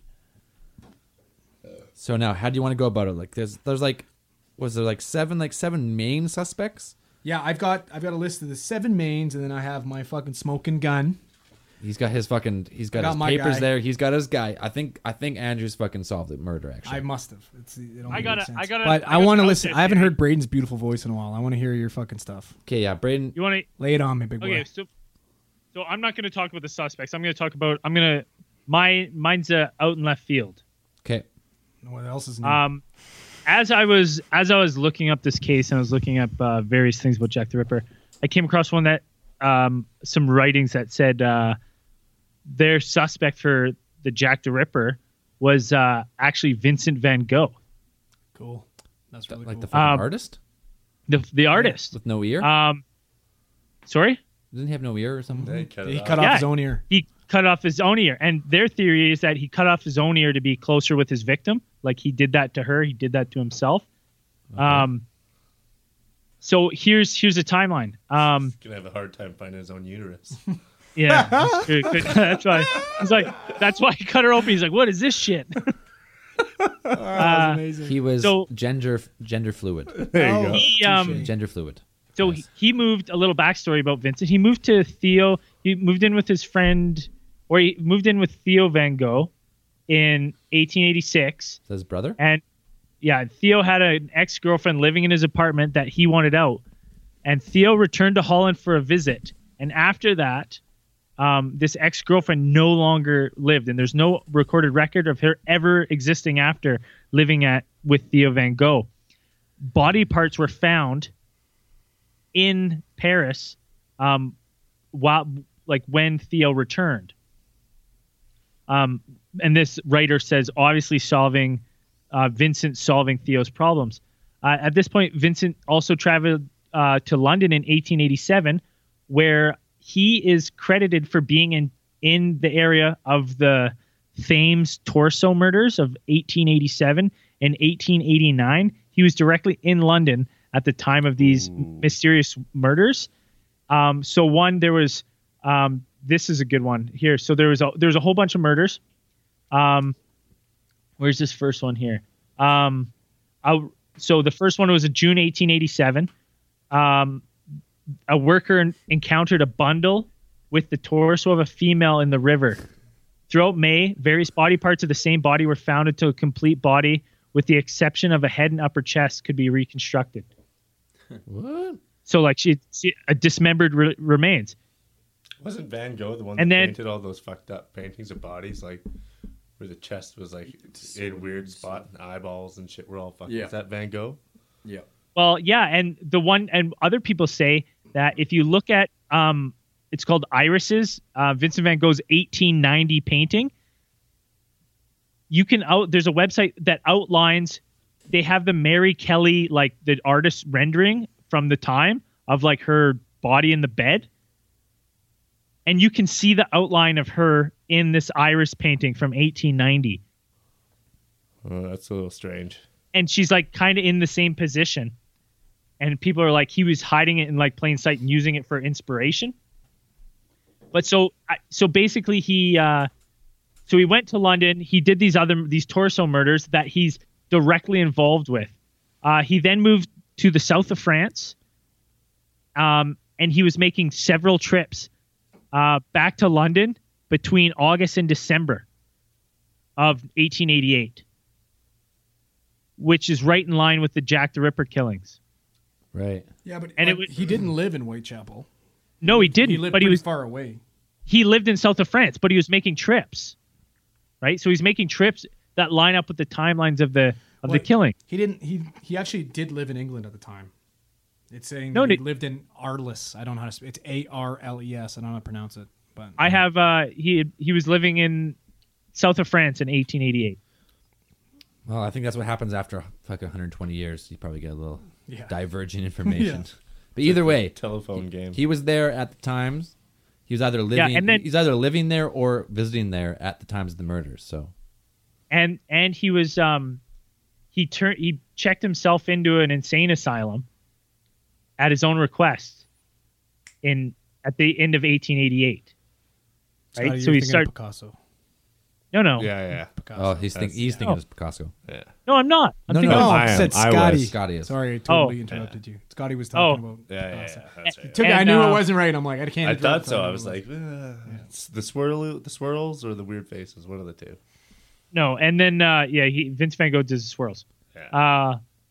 So now, how do you want to go about it? Like, there's like, was there like seven main suspects? Yeah, I've got a list of the 7 mains, and then I have my fucking smoking gun. He's got his papers guy. there. He's got his guy. I think Andrew's fucking solved the murder. Actually, I must have. I got it. But I want to listen. I haven't heard Braden's beautiful voice in a while. I want to hear your fucking stuff. Okay, yeah, Braden. You want to lay it on me, big boy? Okay, so I'm not going to talk about the suspects. I'm going to talk about. Mine's out in left field. Okay. What else is new? As I was looking up this case and I was looking up various things about Jack the Ripper, I came across one that some writings that said their suspect for the Jack the Ripper was actually Vincent van Gogh. Cool. That's really like cool. the fucking artist. The artist with no ear. Sorry. Didn't he have no ear or something? He cut off his own ear. He cut off his own ear, and their theory is that he cut off his own ear to be closer with his victim. Like he did that to her, he did that to himself. Okay. So here's a timeline. He's gonna have a hard time finding his own uterus. Yeah, that's why. He's like, that's why he cut her open. He's like, what is this shit? Amazing. He was gender fluid. There you go. Gender fluid. So he moved, a little backstory about Vincent. He moved to Theo. He moved in with his friend, or he moved in with Theo van Gogh in 1886. His brother? And yeah, Theo had an ex-girlfriend living in his apartment that he wanted out. And Theo returned to Holland for a visit. And after that, this ex-girlfriend no longer lived. And there's no recorded record of her ever existing after living with Theo van Gogh. Body parts were found in Paris when Theo returned. And this writer says, obviously Vincent solving Theo's problems. At this point, Vincent also traveled to London in 1887, where he is credited for being in the area of the Thames torso murders of 1887 and 1889. He was directly in London at the time of these mysterious murders. There was this is a good one here. So there was a whole bunch of murders. Where's this first one here? So the first one was in June 1887. A worker encountered a bundle with the torso of a female in the river. Throughout May, various body parts of the same body were found until a complete body, with the exception of a head and upper chest, could be reconstructed. What? So like she dismembered remains. Wasn't Van Gogh the one that painted all those fucked up paintings of bodies, like where the chest was like in a weird spot and eyeballs and shit were all fucked? Yeah. Is that Van Gogh? Yeah. Well, yeah, and other people say that if you look at it's called Irises, Vincent van Gogh's 1890 painting. There's a website that outlines. They have the Mary Kelly, like the artist rendering from the time of like her body in the bed. And you can see the outline of her in this iris painting from 1890. Oh, that's a little strange. And she's like kind of in the same position. And people are like, he was hiding it in like plain sight and using it for inspiration. But so basically he went to London. He did these torso murders that he's directly involved with. He then moved to the south of France. And he was making several trips back to London between August and December of 1888, which is right in line with the Jack the Ripper killings. Right. Yeah, but he didn't live in Whitechapel. No, he didn't. He lived pretty far away. He lived in south of France, but he was making trips, right? So he's making trips that line up with the timelines of the killing. He didn't. He actually did live in England at the time. It's saying that he lived in Arles. I don't know how to. It's Arles. I don't know how to pronounce it. But I have. He was living in south of France in 1888. Well, I think that's what happens after fucking 120 years. You probably get a little diverging information. But either way, telephone game. He was there at the times. He was either living. He's either living there or visiting there at the times of the murders. So, and he was he checked himself into an insane asylum at his own request at the end of 1888. Right, so he started Picasso. No. Yeah. Picasso. Oh, he's thinking of Picasso. Yeah. No, I'm not. I said Scotty. Scotty is. Sorry, I totally interrupted you. Scotty was talking about. Yeah. That's right. I knew it wasn't right. I'm like, I can't. I thought so. I was like, it's the swirls or the weird faces. One of the two. No, and then Vince Van Gogh does the swirls. Yeah.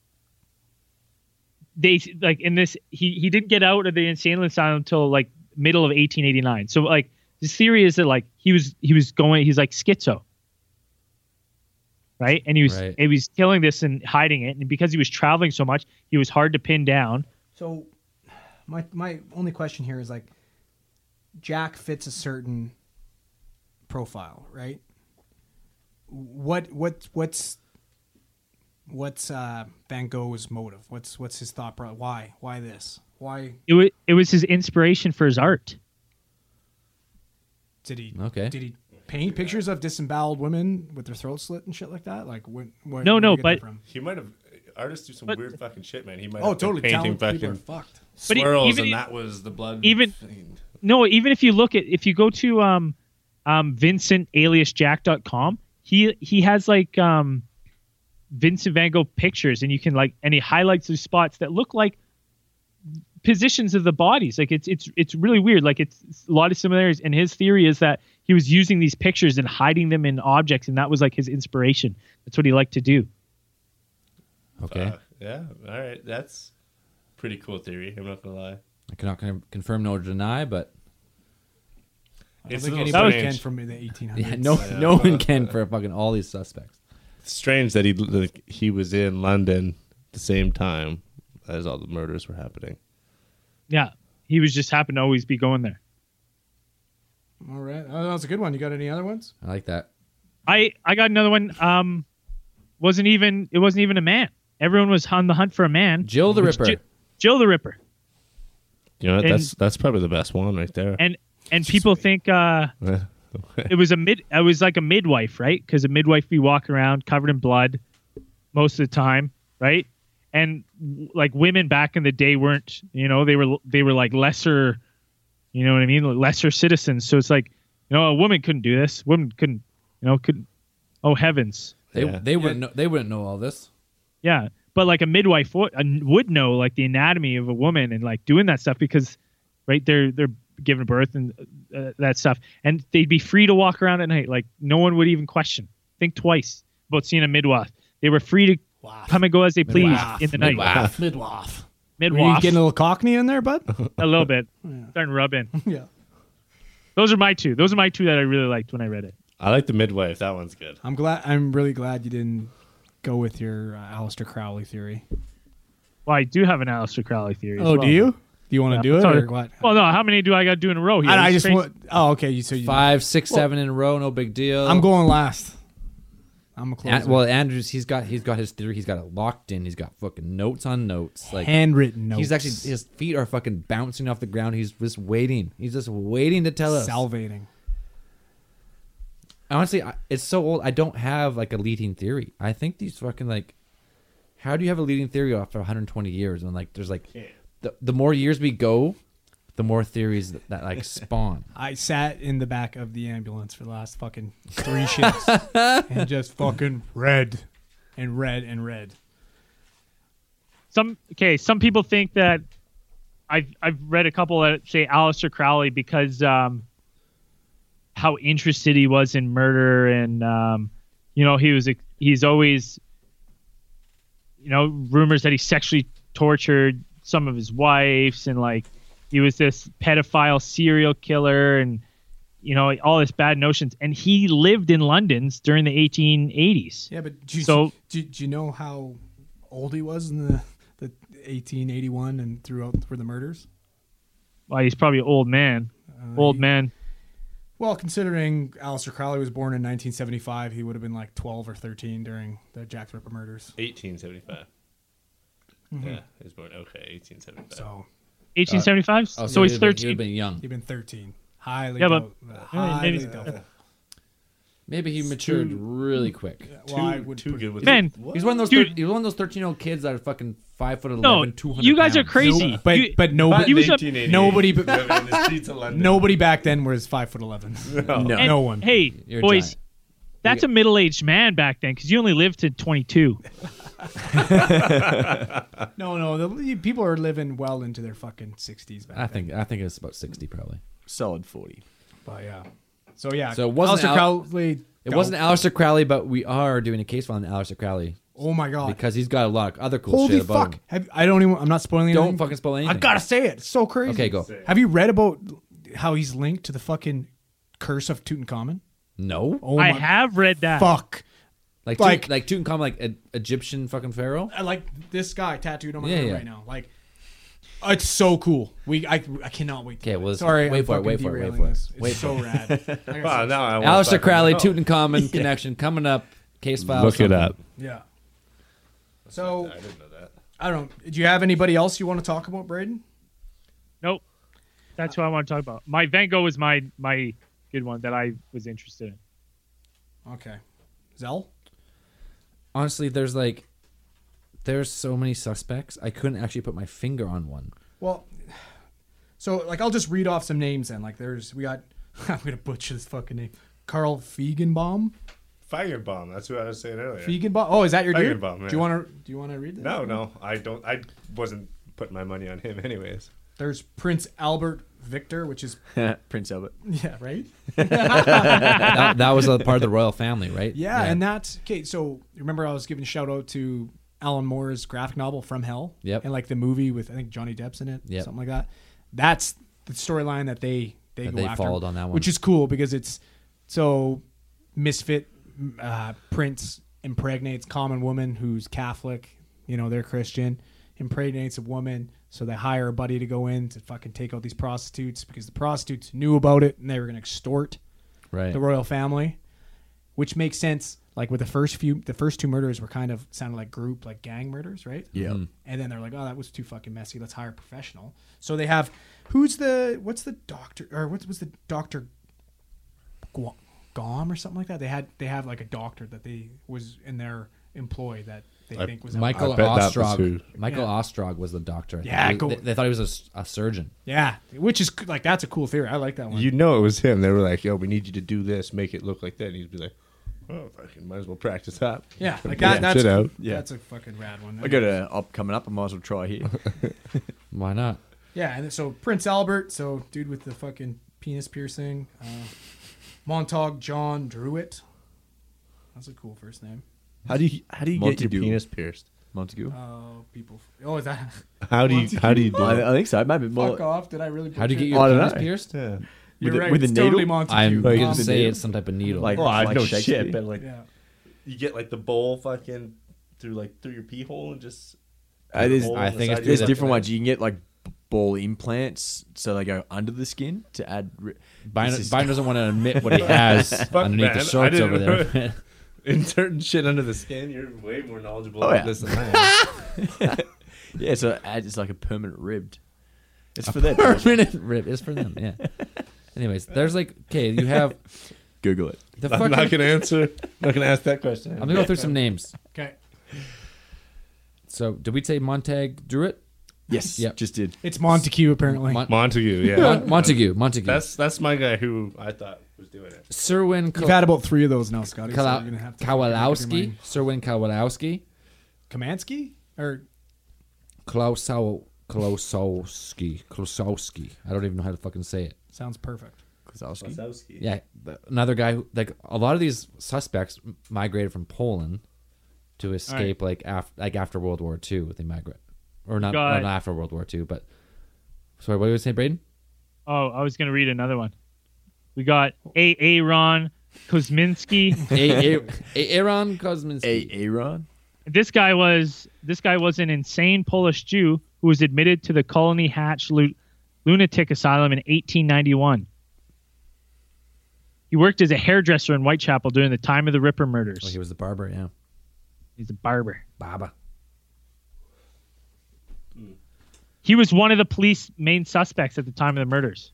They like in this. He didn't get out of the insane asylum until like middle of 1889. So like. His theory is that like he's like schizo, right? And he was killing this and hiding it, and because he was traveling so much, he was hard to pin down. So, my only question here is like, Jack fits a certain profile, right? What's Van Gogh's motive? What's his thought process? Why this? Why it was his inspiration for his art. Did he paint pictures of disemboweled women with their throats slit and shit like that? Like no, but he might have. Artists do some weird fucking shit, man. He might. Totally. Painting fucking fucked. swirls, and that was the blood. Even if you go to VincentAliasJack.com, he has like Vincent Van Gogh pictures, and you can and he highlights the spots that look like positions of the bodies. Like it's really weird. Like it's a lot of similarities, and his theory is that he was using these pictures and hiding them in objects, and that was like his inspiration. That's what he liked to do. Okay. Yeah. All right. That's pretty cool theory. I'm not gonna lie. I cannot confirm nor deny, but I don't think anybody can from the 1800s. Yeah, no one can for fucking all these suspects. It's strange that he was in London at the same time as all the murders were happening. Yeah, he was just happened to always be going there. All right, that was a good one. You got any other ones? I like that. I got another one. It wasn't even a man. Everyone was on the hunt for a man. Jill the Ripper. Jill the Ripper. You know what? That's probably the best one right there. And people think it was like a midwife, right? Because a midwife be walking around covered in blood most of the time, right? And like women back in the day weren't, they were like lesser, you know what I mean? Like lesser citizens. So it's like, a woman couldn't do this. Women couldn't. Oh heavens. They wouldn't know all this. Yeah, but like a midwife would know like the anatomy of a woman and like doing that stuff because, right? They're giving birth and that stuff, and they'd be free to walk around at night. Like no one would even think twice about seeing a midwife. They were free to come and go as they pleased in the night. Midwife. Were you getting a little Cockney in there, bud? A little bit. Starting to rub in. Yeah. Those are my two. Those are my two that I really liked when I read it. I like the midwife. That one's good. I'm really glad you didn't go with your Aleister Crowley theory. Well, I do have an Aleister Crowley theory. Oh, do you? Do you want to do it or what? Well, no. How many do I got to do in a row here? I just want. Oh, okay. So 5, 6, 7 in a row. No big deal. I'm going last. I'm a closer. Well, Andrews, he's got his theory. He's got it locked in. He's got fucking notes on notes, like handwritten notes. He's actually his feet are fucking bouncing off the ground. He's just waiting. He's just waiting to tell us. Salivating. Honestly, it's so old. I don't have like a leading theory. I think these fucking like, how do you have a leading theory after 120 years? And like, there's like, the more years we go, the more theories that like spawn. I sat in the back of the ambulance for the last fucking 3 shifts and just fucking read and read and read. Some people think that I've read a couple that say Aleister Crowley because how interested he was in murder and he's always rumors that he sexually tortured some of his wives and like he was this pedophile serial killer and all this bad notions, and he lived in London during the 1880s. Yeah, but do you know how old he was in the 1881 and throughout for the murders? Well, he's probably an old man. Man. Well, considering Aleister Crowley was born in 1975, he would have been like 12 or 13 during the Jack the Ripper murders. 1875. Mm-hmm. Yeah, he was born. Okay, 1875. So, 1875. Oh, so he's He would 13. have been young. You've been 13. Highly Yeah, but- highly maybe- doubtful. Maybe he matured really quick. Well, I would Too put- good with Man, He's one of those. Dude. He was one of those 13-year-old kids that are fucking 5'11", no, 200 you guys are pounds. crazy. No, but You- but nobody He was a- nobody in the streets of London. nobody back then was 5'11". No. and, No one. Hey, You're a boys, giant. that's a middle-aged man back then because you only lived to 22. No, the people are living well into their fucking 60s back then. I think it's about 60 probably. Solid 40. But yeah. So yeah. So it wasn't Aleister Al- Crowley. It wasn't Aleister Crowley, but we are doing a case file on Aleister Crowley Oh my god. because he's got a lot of other cool Holy shit about fuck. him. I'm not spoiling anything. Don't fucking spoil anything. I gotta say it. It's so crazy. Okay, go. Have you read about how he's linked to the fucking curse of Tutankhamun? No, Oh I my have read that. fuck. like Like- like Tutankhamun, like an Egyptian fucking pharaoh. I like this guy tattooed on my Yeah, arm yeah. right now. Like, it's so cool. I cannot wait. Okay, well, Sorry, wait I'm for it, wait fucking for it, wait derailing for it. this. It's Wait so rad. Wow, now I want Aleister fucking Crowley, know. Tutankhamun connection coming up. Case file. Look it something. up. Yeah. So I didn't know that. I don't know. Do you have anybody else you want to talk about, Braden? Nope. That's what I want to talk about. My Van Gogh was my good one that I was interested in. Okay. Zell? Honestly, there's so many suspects. I couldn't actually put my finger on one. Well, so like I'll just read off some names then. Like we got I'm gonna butcher this fucking name. Carl Feigenbaum. Feigenbaum. That's what I was saying earlier. Feigenbaum. Oh, is that your dude? Feigenbaum, yeah. Do you want to read that? No, I don't. I wasn't putting my money on him, anyways. There's Prince Albert Victor, which is Prince Albert. yeah, right? that was a part of the royal family, right? Yeah, and that's okay. So remember, I was giving a shout out to Alan Moore's graphic novel From Hell. Yep. And like the movie with I think Johnny Depp's in it. Yep. Something like that. That's the storyline that they go they after. followed on that one. which is cool because it's so misfit prince impregnates common woman who's Catholic. You know, they're Christian. Impregnates a woman, so they hire a buddy to go in to fucking take out these prostitutes because the prostitutes knew about it and they were going to extort right. the royal family, which makes sense. Like with the first two murders were kind of sounded like group, like gang murders, right? Yeah. And then they're like, oh, that was too fucking messy. Let's hire a professional. So they have what's the doctor or what was the doctor Gom or something like that? They have like a doctor that they was in their employ that they think was Michael I bet that was Ostrog. who- Michael Yeah. Ostrog was the doctor. I think. Yeah, He- go- they thought he was a surgeon. yeah, which is like that's a cool theory. I like that one. You know it was him. They were like, "Yo, we need you to do this, make it look like that." And he'd be like, "Oh, fucking might as well practice that." yeah, like Yeah, that. That's shit cool. out. Yeah. That's a fucking rad one. I got a op coming up. I might as well try here. Why not? Yeah, and so Prince Albert, so dude with the fucking penis piercing, Montague John Druitt. That's a cool first name. How do you get your Montague. penis pierced? Montague. People. Oh, is that? How do you do it? I think so. Maybe more. Fuck off! Did I really? How do you get butcher your I don't penis know. pierced? Yeah. You're with a- right. with a it's totally needle? Montague. I'm Like, gonna it's a say needle. it's some type of needle. Like- Oh, I like know Shakespeare. shit, but like Yeah. you get like the bowl fucking through your pee hole and just. There's I think it's there's Yeah. different ones. You can get like ball implants, so they go under the skin to add. Biden, This is- Biden doesn't want to admit what he has underneath man, the I shorts didn't over know. there. In certain shit under the skin, you're way more knowledgeable Oh, about yeah. this than I am. Yeah, so it adds it's like a permanent ribbed. It's for them. Permanent rib is for them. Yeah. Anyways, there's you have Google it. the I'm fucking. not gonna answer. I'm not gonna ask that question. I'm gonna go through some names. Okay. So, did we say Montag Druitt? Yes. Yep. Just did. It's Montague apparently. Montague, yeah. Montague. That's my guy who I thought was doing it. Serwin You've had about 3 of those now, Scotty. so Kala- you're gonna have to fucking make up your Kowalowski. mind. Serwin Kowalowski. Kamansky or Klosowski. I don't even know how to fucking say it. sounds perfect. Kozlowski. Yeah, another guy who, a lot of these suspects migrated from Poland to escape after World War II. They migrate, or not after World War II, but sorry, what were you saying, Braden? Oh, I was going to read another one. We got Aaron Kosminski. Aaron Kosminski. Aaron. This guy was an insane Polish Jew who was admitted to the Colony Hatch lunatic asylum in 1891. He worked as a hairdresser in Whitechapel during the time of the Ripper murders. Oh, he was the barber, yeah. He's a barber. Baba. He was one of the police main suspects at the time of the murders.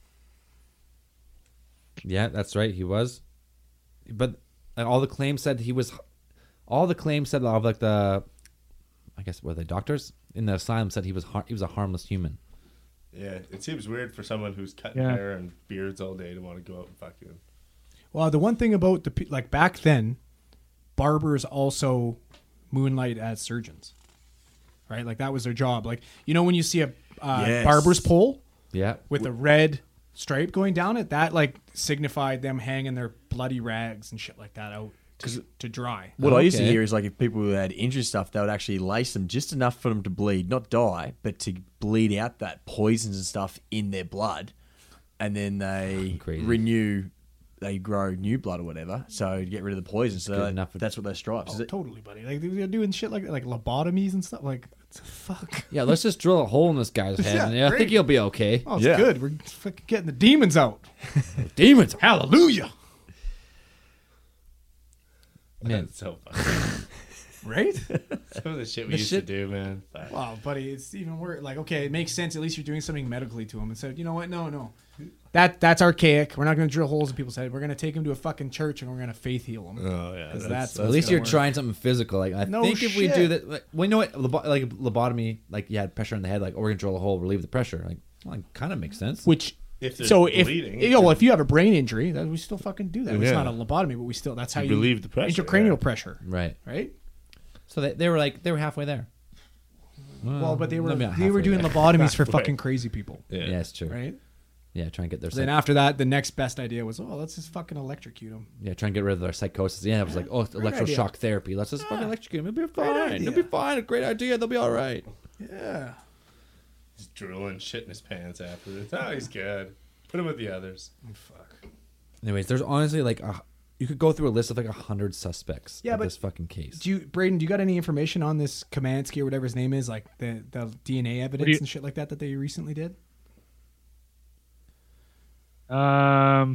Yeah, that's right. He was. But all the claims said he was. All the claims said of like the, I guess were they doctors in the asylum said he was a harmless human. Yeah, it seems weird for someone who's cutting hair and beards all day to want to go out and fucking. Well, the one thing about back then, barbers also moonlight as surgeons, right? Like that was their job. Like, you know, when you see a barber's pole, with a red stripe going down it, that like signified them hanging their bloody rags and shit like that out to dry. What I used to hear is like if people had injured stuff, they would actually lace them just enough for them to bleed, not die, but to bleed out that poisons and stuff in their blood, and then they they grow new blood or whatever, so to get rid of the poison. So that's what those stripes. Oh, totally, buddy. Like they're doing shit like lobotomies and stuff. Like, fuck. Yeah, let's just drill a hole in this guy's head. I think he'll be okay. Oh, it's good. We're fucking getting the demons out. Demons, hallelujah. Man, that's so funny. Right? Some of the shit we used to do, man. Wow, buddy, it's even worse. Like, okay, it makes sense. At least you're doing something medically to him. And said, you know what? No. That's archaic. We're not going to drill holes in people's head. We're going to take them to a fucking church and we're going to faith heal them. Oh yeah, that's at least you're trying something physical. Like I think if we do that, like, we know what like lobotomy, like you had pressure in the head, like we're going to drill a hole, relieve the pressure. Like, well, it kind of makes sense. If you have a brain injury, then we still fucking do that. It's not a lobotomy, but we still that's how you relieve the pressure, intracranial pressure. Right. So they were halfway there. Well, but they were doing lobotomies for fucking crazy people. Yeah, it's true. Right. Yeah, try and get their. Then after that, the next best idea was, let's just fucking electrocute them. Yeah, try and get rid of their psychosis. Yeah, it was like, electroshock therapy. Let's just fucking electrocute them. It'll be fine. It'll be fine. A great idea. They'll be all right. Yeah. He's drooling shit in his pants afterwards. Oh, he's good. Put him with the others. Fuck. Anyways, there's honestly like you could go through a list of like 100 suspects of this fucking case. Braden, do you got any information on this Kamansky or whatever his name is, like the DNA evidence and shit like that they recently did? No.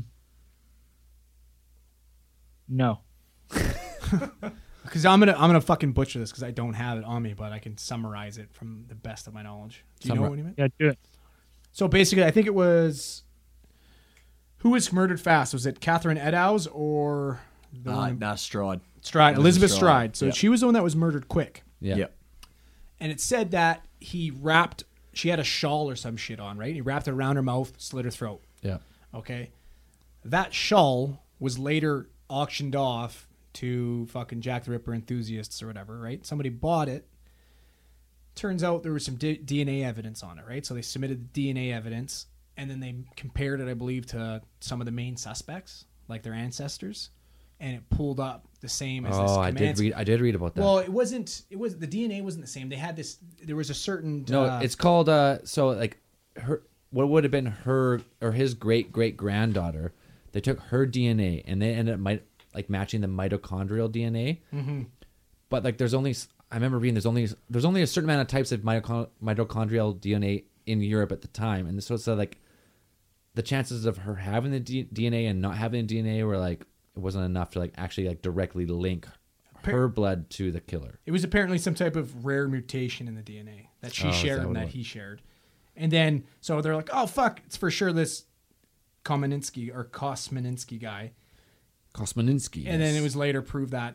Because I'm gonna fucking butcher this because I don't have it on me, but I can summarize it from the best of my knowledge. Do you know what you mean? Yeah, do it. So basically, I think it was who was murdered fast? Was it Catherine Eddowes or Stride? Elizabeth Stride. So she was the one that was murdered quick. Yeah. Yep. And it said that she had a shawl or some shit on, right? He wrapped it around her mouth, slit her throat. Yeah. Okay. That shawl was later auctioned off to fucking Jack the Ripper enthusiasts or whatever, right? Somebody bought it. Turns out there was some DNA evidence on it, right? So they submitted the DNA evidence and then they compared it, I believe, to some of the main suspects, like their ancestors, and it pulled up the same as this Kamansky. I did read about that. Well, the DNA wasn't the same. They had there was a certain it's called so like her what would have been her or his great granddaughter. They took her DNA and they ended up matching the mitochondrial DNA. Mm-hmm. But like I remember reading there's only a certain amount of types of mitochondrial DNA in Europe at the time, and so it's like the chances of her having the DNA and not having the DNA were like it wasn't enough to like actually like directly link her blood to the killer. It was apparently some type of rare mutation in the DNA that she shared and that he shared. And then, so they're like, oh, fuck, it's for sure this Kosmaninsky guy. Kosmaninsky, And then it was later proved that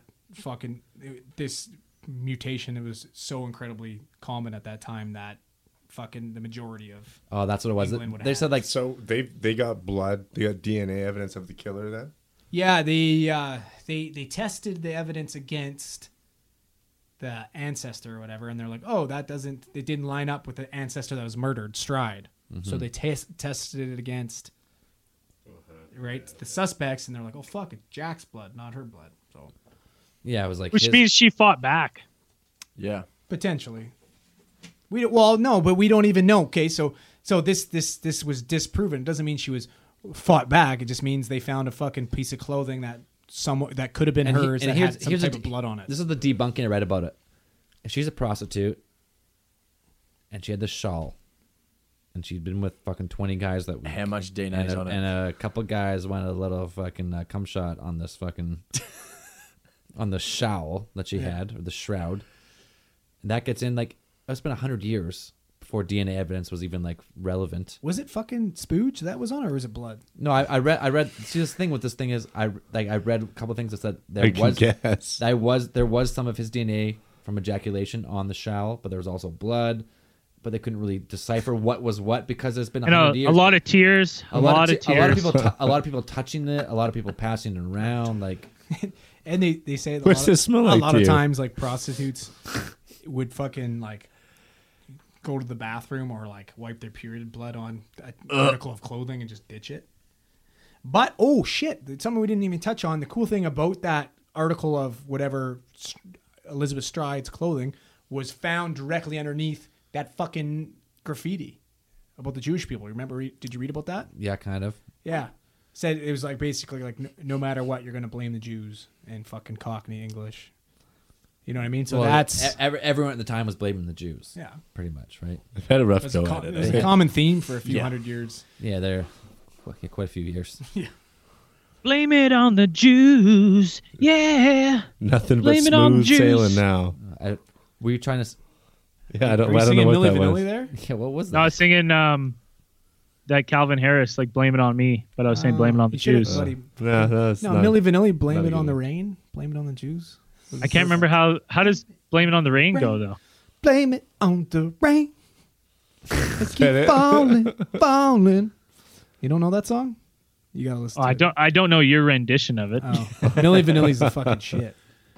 this mutation, it was so incredibly common at that time that fucking the majority of that's what it was. They said like so they got DNA evidence of the killer then. Yeah, they tested the evidence against the ancestor or whatever, and they're like, oh, it didn't line up with the ancestor that was murdered, Stride. Mm-hmm. So they tested it against the suspects, and they're like, oh fuck, it's Jack's blood, not her blood. So yeah, it was like which means she fought back. Yeah, potentially. But we don't even know. Okay, so this was disproven. It doesn't mean she was fought back. It just means they found a fucking piece of clothing that could have been hers that had some type of blood on it. This is the debunking I read about it. If she's a prostitute and she had this shawl and she'd been with fucking 20 guys that how much DNA is on it? And a couple guys wanted a little fucking cum shot on this fucking on the shawl that she had, or the shroud. And that gets in like it's been 100 years before DNA evidence was even like relevant. Was it fucking spooge that was on, or was it blood? No, I read. See, this thing with this thing is, I read a couple things that said there was some of his DNA from ejaculation on the shell, but there was also blood. But they couldn't really decipher what was what because there's been 100 years. A lot of tears. A lot of tears. A lot of people touching it. A lot of people passing it around. Like, and they say What's this smell like a lot to of you? times like prostitutes would fucking like go to the bathroom or like wipe their period blood on an article of clothing and just ditch it. But oh shit, something we didn't even touch on. The cool thing about that article of whatever Elizabeth Stride's clothing was found directly underneath that fucking graffiti about the Jewish people. Remember? Did you read about that? yeah, kind of. Yeah. Said it was like basically like no matter what, you're going to blame the Jews in fucking Cockney English. You know what I mean? So Well, that's everyone at the time was blaming the Jews. yeah. Pretty much, right? I've had a rough It's go a, at it. it's a common theme for a few hundred years. Yeah, they're quite a few years. Blame it on the Jews. Yeah. Nothing but Blame it on smooth Jews. sailing now. Were you trying to? Yeah, I don't Were you know singing what Milli that Vanilli was. there? Yeah, what was that? No, I was singing that Calvin Harris, like blame it on me, but I was saying blame it on the You should've Jews. bloody- No, that's No, not. Milli Vanilli, blame not a it good on the one. rain. Blame it on the Jews. I can't remember how does blame it on the rain go though. Blame it on the rain. Let's keep that it? falling, falling. You don't know that song? You gotta listen. Oh, to it. I don't know your rendition of it. Oh, Milli Vanilli's the fucking shit.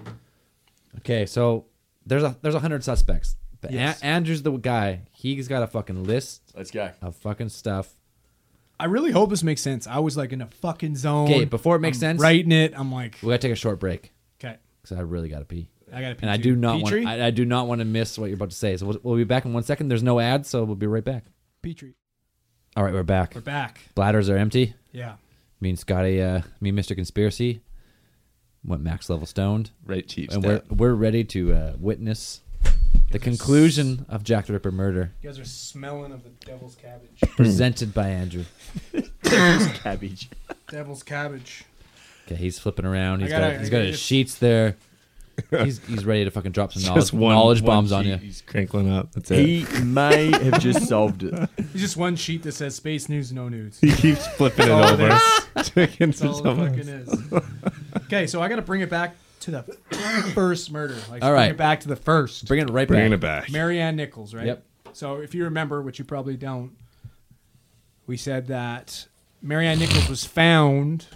Okay, so there's 100 suspects. But Yes. Andrew's the guy. He's got a fucking list Let's go. of fucking stuff. I really hope this makes sense. I was like in a fucking zone. Okay, before it makes sense, writing it, I'm like, we gotta take a short break okay, because I really gotta pee. I gotta. And I do not want. I do not want to miss what you're about to say. So we'll be back in 1 second. There's no ads, so we'll be right back. Petrie. All right, we're back. We're back. Bladders are empty. Yeah. Me and Scotty, me and Mr. Conspiracy went max level stoned, Right, cheap and step. we're ready to witness the conclusion of Jack the Ripper murder, You guys are smelling of the devil's cabbage. presented by Andrew. Cabbage. Devil's cabbage. Okay, he's flipping around. He's I gotta- got his I gotta sheets there. He's ready to fucking drop some Just knowledge one bombs on sheet you. He's crinkling up. That's it. He may have just solved it. There's just one sheet that says space news, no news. He keeps flipping it That's all it over. is. Taking That's all it someone fucking is. Okay, so I got to bring it back to the first murder. Like, All bring right. it back to the first. Bringing it right Bringing back. it back. Marianne Nichols, right? Yep. So if you remember, which you probably don't, we said that Marianne Nichols was found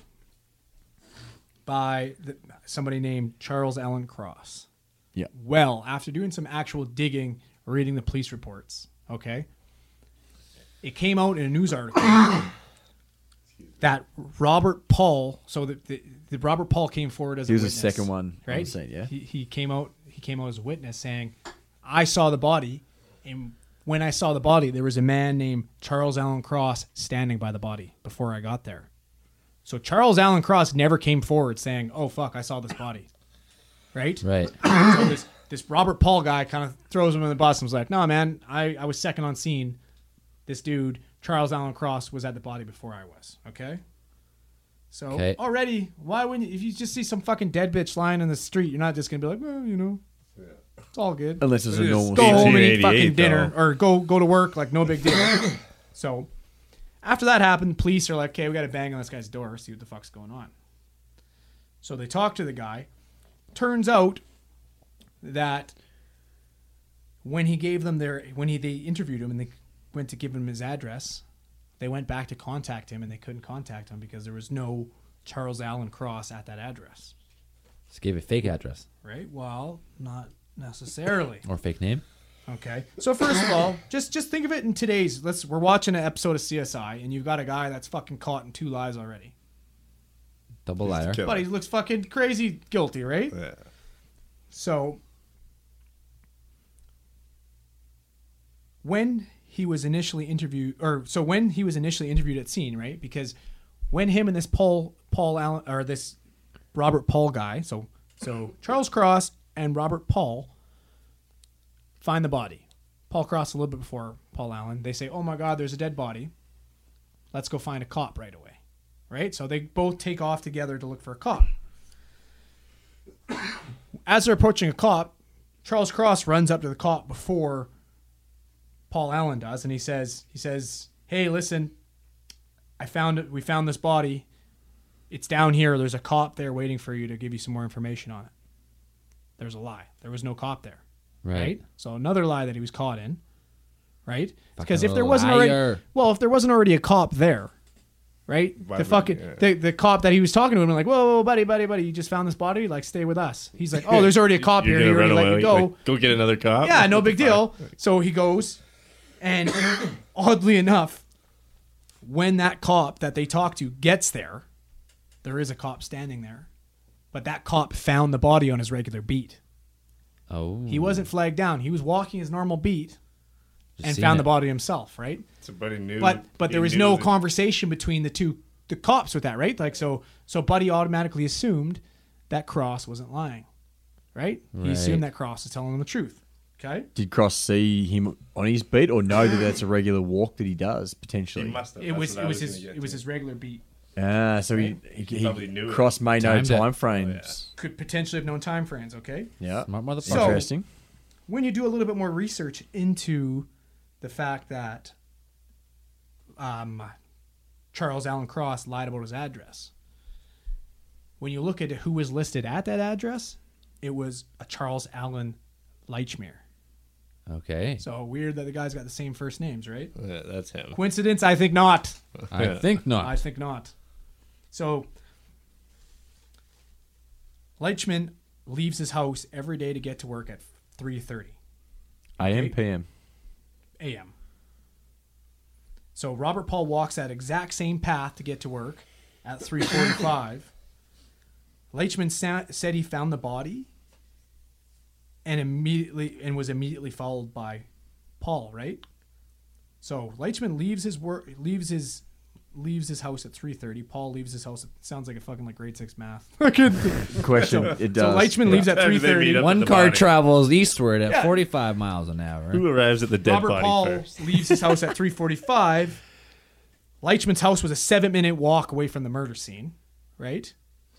by somebody named Charles Allen Cross. Yeah. Well, after doing some actual digging, reading the police reports, okay, it came out in a news article that Robert Paul. So the Robert Paul came forward as He a was the witness, second one on right? the scene, yeah. He came out as a witness saying, "I saw the body, and when I saw the body, there was a man named Charles Allen Cross standing by the body before I got there." So Charles Allen Cross never came forward saying, "Oh fuck, I saw this body." Right? Right. So this Robert Paul guy kind of throws him in the bus and was like, "No, man, I was second on scene. This dude, Charles Allen Cross, was at the body before I was." Okay? So Okay. already, why wouldn't you, if you just see some fucking dead bitch lying in the street, you're not just going to be like, "Well, you know, it's all good." Unless it's a normal Go home and eat 1888 fucking dinner though. or go to work, like no big deal. So after that happened, police are like, "Okay, we got to bang on this guy's door, see what the fuck's going on." So they talk to the guy. Turns out that when he gave them they interviewed him and they went to give him his address, they went back to contact him and they couldn't contact him because there was no Charles Allen Cross at that address. Just gave a fake address Right? Well, not necessarily. or fake name. Okay. So first of all, just think of it in today's. We're watching an episode of CSI, and you've got a guy that's fucking caught in 2 lies already. Double liar. Killer. But he looks fucking crazy guilty, right? Yeah. So when he was initially interviewed at scene, right? Because when him and this Paul Allen or this Robert Paul guy, so Charles Cross and Robert Paul find the body. Paul Cross a little bit before Paul Allen. They say, "Oh my God, there's a dead body. Let's go find a cop right away." Right? So they both take off together to look for a cop. As they're approaching a cop, Charles Cross runs up to the cop before Paul Allen does, and he says, "Hey, listen, we found this body. It's down here. There's a cop there waiting for you to give you some more information on it." There's a lie. There was no cop there. Right? So another lie that he was caught in. Right? Because if there wasn't already a cop there, right? The cop that he was talking to him, like, whoa, buddy, you just found this body? Like, stay with us. He's like, oh, there's already a cop here. He already let you go. Go get another cop? Yeah, no big deal. So he goes, and oddly enough, when that cop that they talked to gets there, there is a cop standing there. But that cop found the body on his regular beat. Oh. He wasn't flagged down. He was walking his normal beat and found the body himself, right? So Buddy knew. But there was no conversation between the cops with that, right? Like so Buddy automatically assumed that Cross wasn't lying, right? He assumed that Cross was telling him the truth. Okay. Did Cross see him on his beat, or know that that's a regular walk that he does potentially? He must have. It was his regular beat. So he probably knew it. Cross may know Timed it. time frames. Could potentially have known time frames. Okay. Yeah, Smart motherfucker. So- interesting. When you do a little bit more research into the fact that Charles Allen Cross lied about his address, when you look at who was listed at that address, it was a Charles Allen Leichmere. Okay. So weird that the guy's got the same first names, right? Yeah, that's him. Coincidence? I think not. I think not. I think not. So Leichman leaves his house every day to get to work at 3:30 AM, PM. a.m. So Robert Paul walks that exact same path to get to work at 3:45. Leichman said he found the body and was immediately followed by Paul, right? So Leichman leaves his house at 3:30. Paul leaves his house. It sounds like a fucking like grade 6 math. Question. It does. So Leichman leaves at How do they meet 3:30. up? One the car body. travels eastward at Yeah. 45 miles an hour. Who arrives at the dead Robert body Paul first? leaves his house at 3:45. Leichman's house was a 7-minute walk away from the murder scene, right?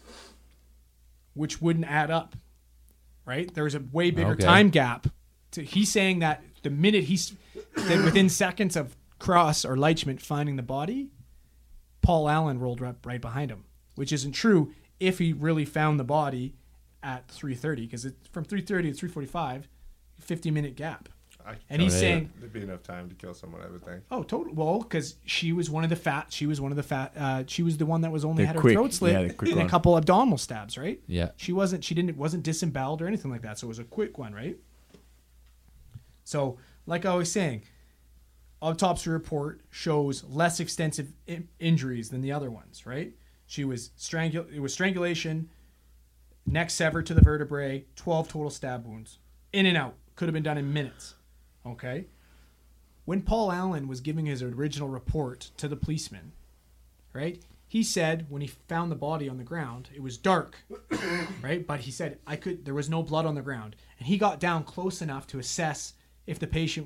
Which wouldn't add up, right? There was a way bigger Okay. time gap. He's saying that the minute that within seconds of Cross or Leichman finding the body, Paul Allen rolled right behind him, which isn't true if he really found the body at 3:30, because it's from 3:30 to 3:45, 50-minute gap. And he's saying, there'd be enough time to kill someone, I would think. oh, totally. Well, because she was the one that was only The had her quick- throat slit yeah, the quick and a one. couple abdominal stabs, right? Yeah. She wasn't disemboweled or anything like that. So it was a quick one, right? So, like I was saying, autopsy report shows less extensive injuries than the other ones, right? It was strangulation, neck severed to the vertebrae, 12 total stab wounds. In and out. Could have been done in minutes. Okay? When Paul Allen was giving his original report to the policeman, right? He said when he found the body on the ground, it was dark, right? But he said there was no blood on the ground. And he got down close enough to assess if the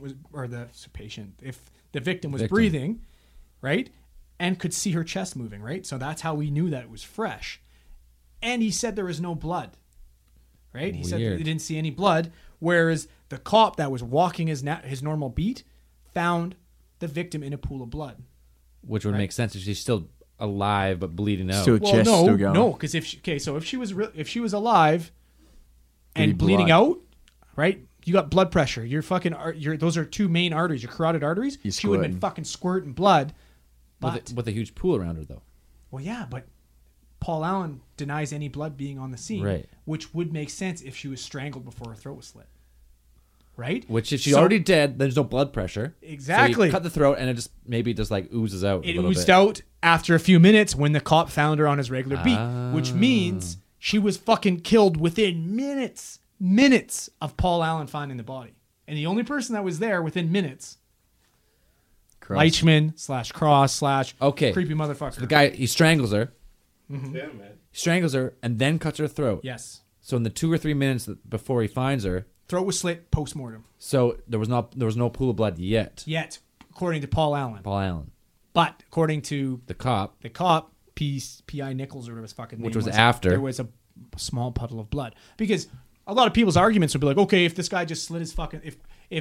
victim was breathing, right? And could see her chest moving, right? So that's how we knew that it was fresh. And he said there was no blood, right? He said that he didn't see any blood, whereas the cop that was walking his normal beat found the victim in a pool of blood. Which would make sense if she's still alive but bleeding out. Still chest still going. No, because if she was alive and Bleeding bleeding blood. out, right? You got blood pressure. Those are two main arteries, your carotid arteries. You're She would have been squirting. fucking squirting blood. But with a huge pool around her, though. well, yeah, but Paul Allen denies any blood being on the scene, Right. which would make sense if she was strangled before her throat was slit, right? Which if she's So- already dead, there's no blood pressure. Exactly. So you cut the throat and it just oozes out. It a little oozed bit. out after a few minutes when the cop found her on his regular beat, which means she was fucking killed within minutes of Paul Allen finding the body. And the only person that was there within minutes, Leichman / Cross / Okay. creepy motherfucker. The guy, he strangles her. Yeah, man. He strangles her and then cuts her throat. Yes. So in the 2 or 3 minutes before he finds her, Throat was slit post-mortem. so there was no pool of blood yet. Yet, according to Paul Allen. Paul Allen, But according to the cop. the cop, P.I. Nichols or whatever his fucking name Which was after. there was a small puddle of blood. Because a lot of people's arguments would be like, okay, if this guy just slit his fucking... If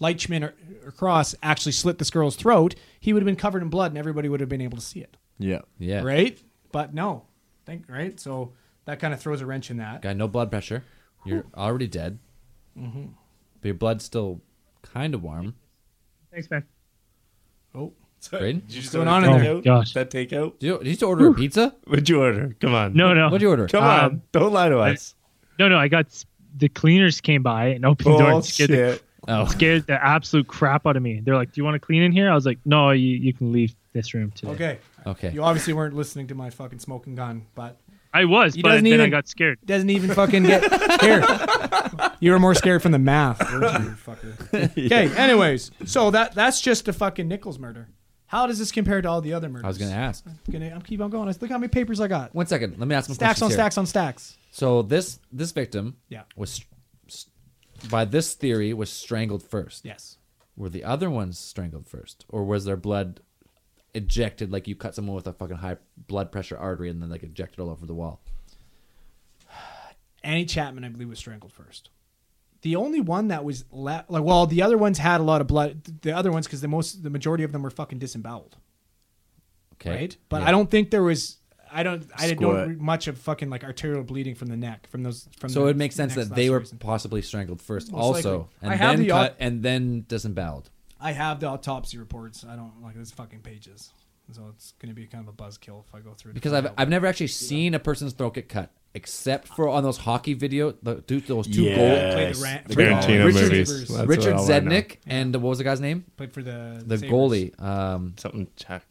Leichman or Cross actually slit this girl's throat, he would have been covered in blood and everybody would have been able to see it. Yeah. Yeah. Right? But no. Right? So that kind of throws a wrench in that. Got no blood pressure. You're already dead. Mm-hmm. But your blood's still kind of warm. Thanks, man. Oh. Did What's going on in there? Gosh. That takeout? Did you order a pizza? What'd you order? Come on. No. What'd you order? Come on. Don't lie to us. No. I got the cleaners came by and opened the door and scared the absolute crap out of me. They're like, "Do you want to clean in here?" I was like, "No, you can leave this room today." Okay. You obviously weren't listening to my fucking smoking gun, but I was, but then I got scared. Doesn't even fucking get here. You were more scared from the math, weren't you, fucker? Okay. Anyways, so that's just a fucking Nichols murder. How does this compare to all the other murders? I was going to ask. I'm keep on going. Look how many papers I got. 1 second. Let me ask some Stacks questions on here. stacks on stacks. So this victim Yeah. was, by this theory, was strangled first. Yes. Were the other ones strangled first? Or was their blood ejected like you cut someone with a fucking high blood pressure artery and then like ejected all over the wall? Annie Chapman, I believe, was strangled first. The only one that was the other ones had a lot of blood. The other ones, because the majority of them were fucking disemboweled. Okay. Right? But Yeah. I don't think there was. I didn't Squirt. know much of fucking like arterial bleeding from the neck So it makes sense next that they were last reason. possibly strangled first, Most also, likely. and I have then the cut and then disemboweled. I have the autopsy reports. I don't like this fucking pages, so it's going to be kind of a buzzkill if I go through it. Because I've never actually seen a person's throat get cut, except for on those hockey video, those two gold. Played the Tarantino Richard movies. Severs. That's Richard all I know. Zednik and what was the guy's name? Played for the The Sabres. goalie. Something Chuck.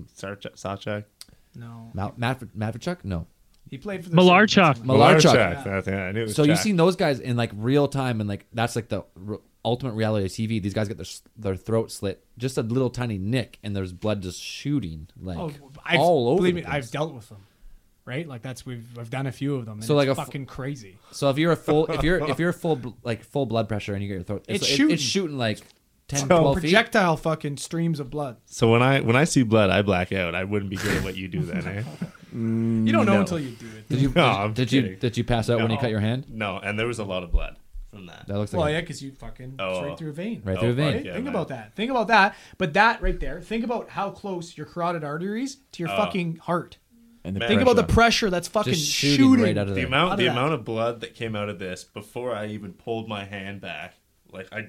Sawchuk. No, Matvechuk? No. he played for the Malarchuk. Sabres or something like that. Malarchuk. I knew it was So you've Chuck. seen those guys in like real time, and like that's like the ultimate reality of TV. These guys get their throat slit, just a little tiny nick, and there's blood just shooting like all over. Believe the me, place. I've dealt with them. Right, like I've done a few of them. And So, it's like fucking crazy. So if you're if you're full blood pressure and you get your throat, It's it's shooting like 10, 12 feet. Projectile fucking streams of blood. So when I see blood, I black out. I wouldn't be good at what you do then, eh? You don't know until you do it. No, I'm kidding. Did you pass out when you cut your hand? No, and there was a lot of blood from that. That looks Well, like yeah, because you fucking Oh. straight through a vein. right through a vein. fuck yeah, Think man. about that. Think about that. But that right there. Think about how close your carotid arteries to your fucking heart. And the Man. Think about the pressure that's fucking Just shooting right out of The there. amount of the that. amount of blood that came out of this before I even pulled my hand back, like I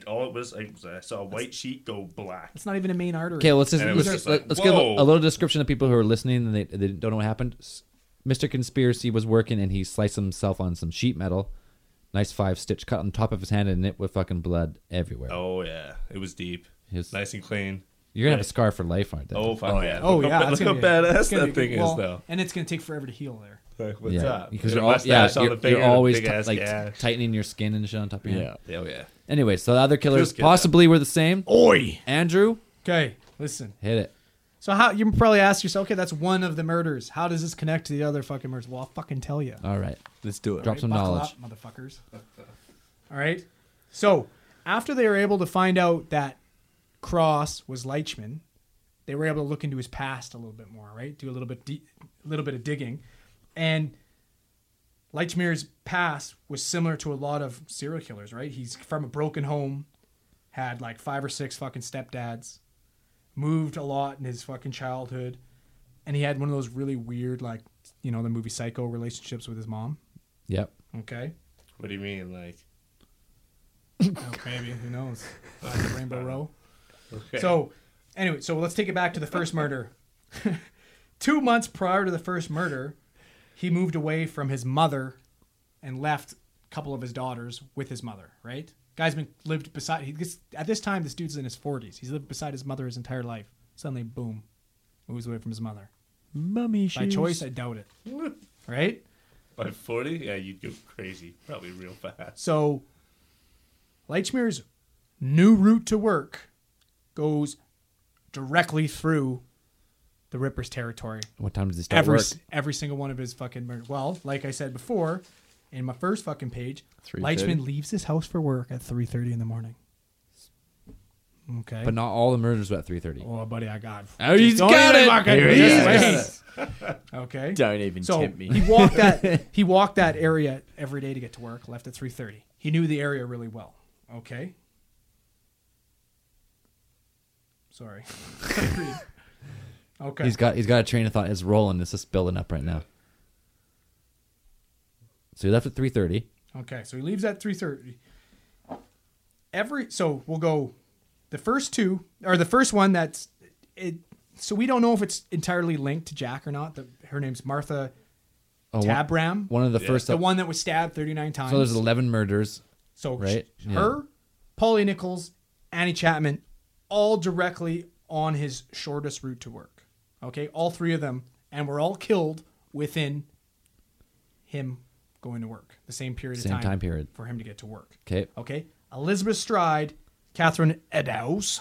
saw a white sheet go black. It's not even a main artery. Okay, let's And it was let's, just like, let's give a whoa. little description to people who are listening and they don't know what happened. Mr. Conspiracy was working and he sliced himself on some sheet metal. Nice 5-stitch cut on top of his hand and it with fucking blood everywhere. Oh yeah, it was deep, His- nice and clean. You're gonna have a scar for life, aren't you? Oh fuck yeah! Oh Look yeah, how, that's look how gonna be- it's badass gonna that be- thing well, is, though. And it's gonna take forever to heal there. Like, what's yeah, up? because And you're a all, yeah, mustache on the you're finger, always big ass gash. tightening your skin and shit on top of your hand. Yeah, oh yeah. Anyway, so the other killers Feels good, possibly were the same. Oi. Andrew, Okay, listen. hit it. So how you probably ask yourself, okay, that's one of the murders. How does this connect to the other fucking murders? Well, I'll fucking tell you. All right, Let's do it. drop some Buckle knowledge. up, motherfuckers. All right. So after they were able to find out that Cross was Leichman, they were able to look into his past a little bit more, right? Do a little bit of digging, and Leichmir's past was similar to a lot of serial killers, right? He's from a broken home, had like 5 or 6 fucking stepdads, moved a lot in his fucking childhood, and he had one of those really weird, like, you know, the movie Psycho relationships with his mom. Yep. Okay. What do you mean, like? Oh, maybe. Who knows? Like Rainbow Row. Okay. So, anyway, so let's take it back to the first murder. 2 months prior to the first murder, he moved away from his mother and left a couple of his daughters with his mother, right? Guy's lived beside... At this time, this dude's in his 40s. He's lived beside his mother his entire life. Suddenly, boom, moves away from his mother. Mummy By shoes. choice, I doubt it. Right? By 40, yeah, you'd go crazy, probably real fast. So, Leichmir's new route to work goes directly through the Ripper's territory. What time does he start work? Every single one of his fucking murders. Well, like I said before, in my first fucking page, 3:30. Leichman leaves his house for work at 3:30 in the morning. Okay. But not all the murders were at 3:30. Oh, buddy, I got. Oh, he's Don't got even it. fucking- Here he just is. wait. Okay. Don't even So tempt me. he walked that area every day to get to work. Left at 3:30. He knew the area really well. Okay. Sorry. Okay. He's got a train of thought. It's rolling. It's just building up right now. So he left at 3:30. Okay, so he leaves at 3:30. So we'll go the first two, or the first one that's it. So we don't know if it's entirely linked to Jack or not. Her name's Martha Tabram. One of the first. The one that was stabbed 39 times. So there's 11 murders. So right? Her, Polly Nichols, Annie Chapman, all directly on his shortest route to work. Okay, all three of them, and were all killed within him going to work. The same period of time period for him to get to work. Okay. Okay. Elizabeth Stride, Catherine Eddowes.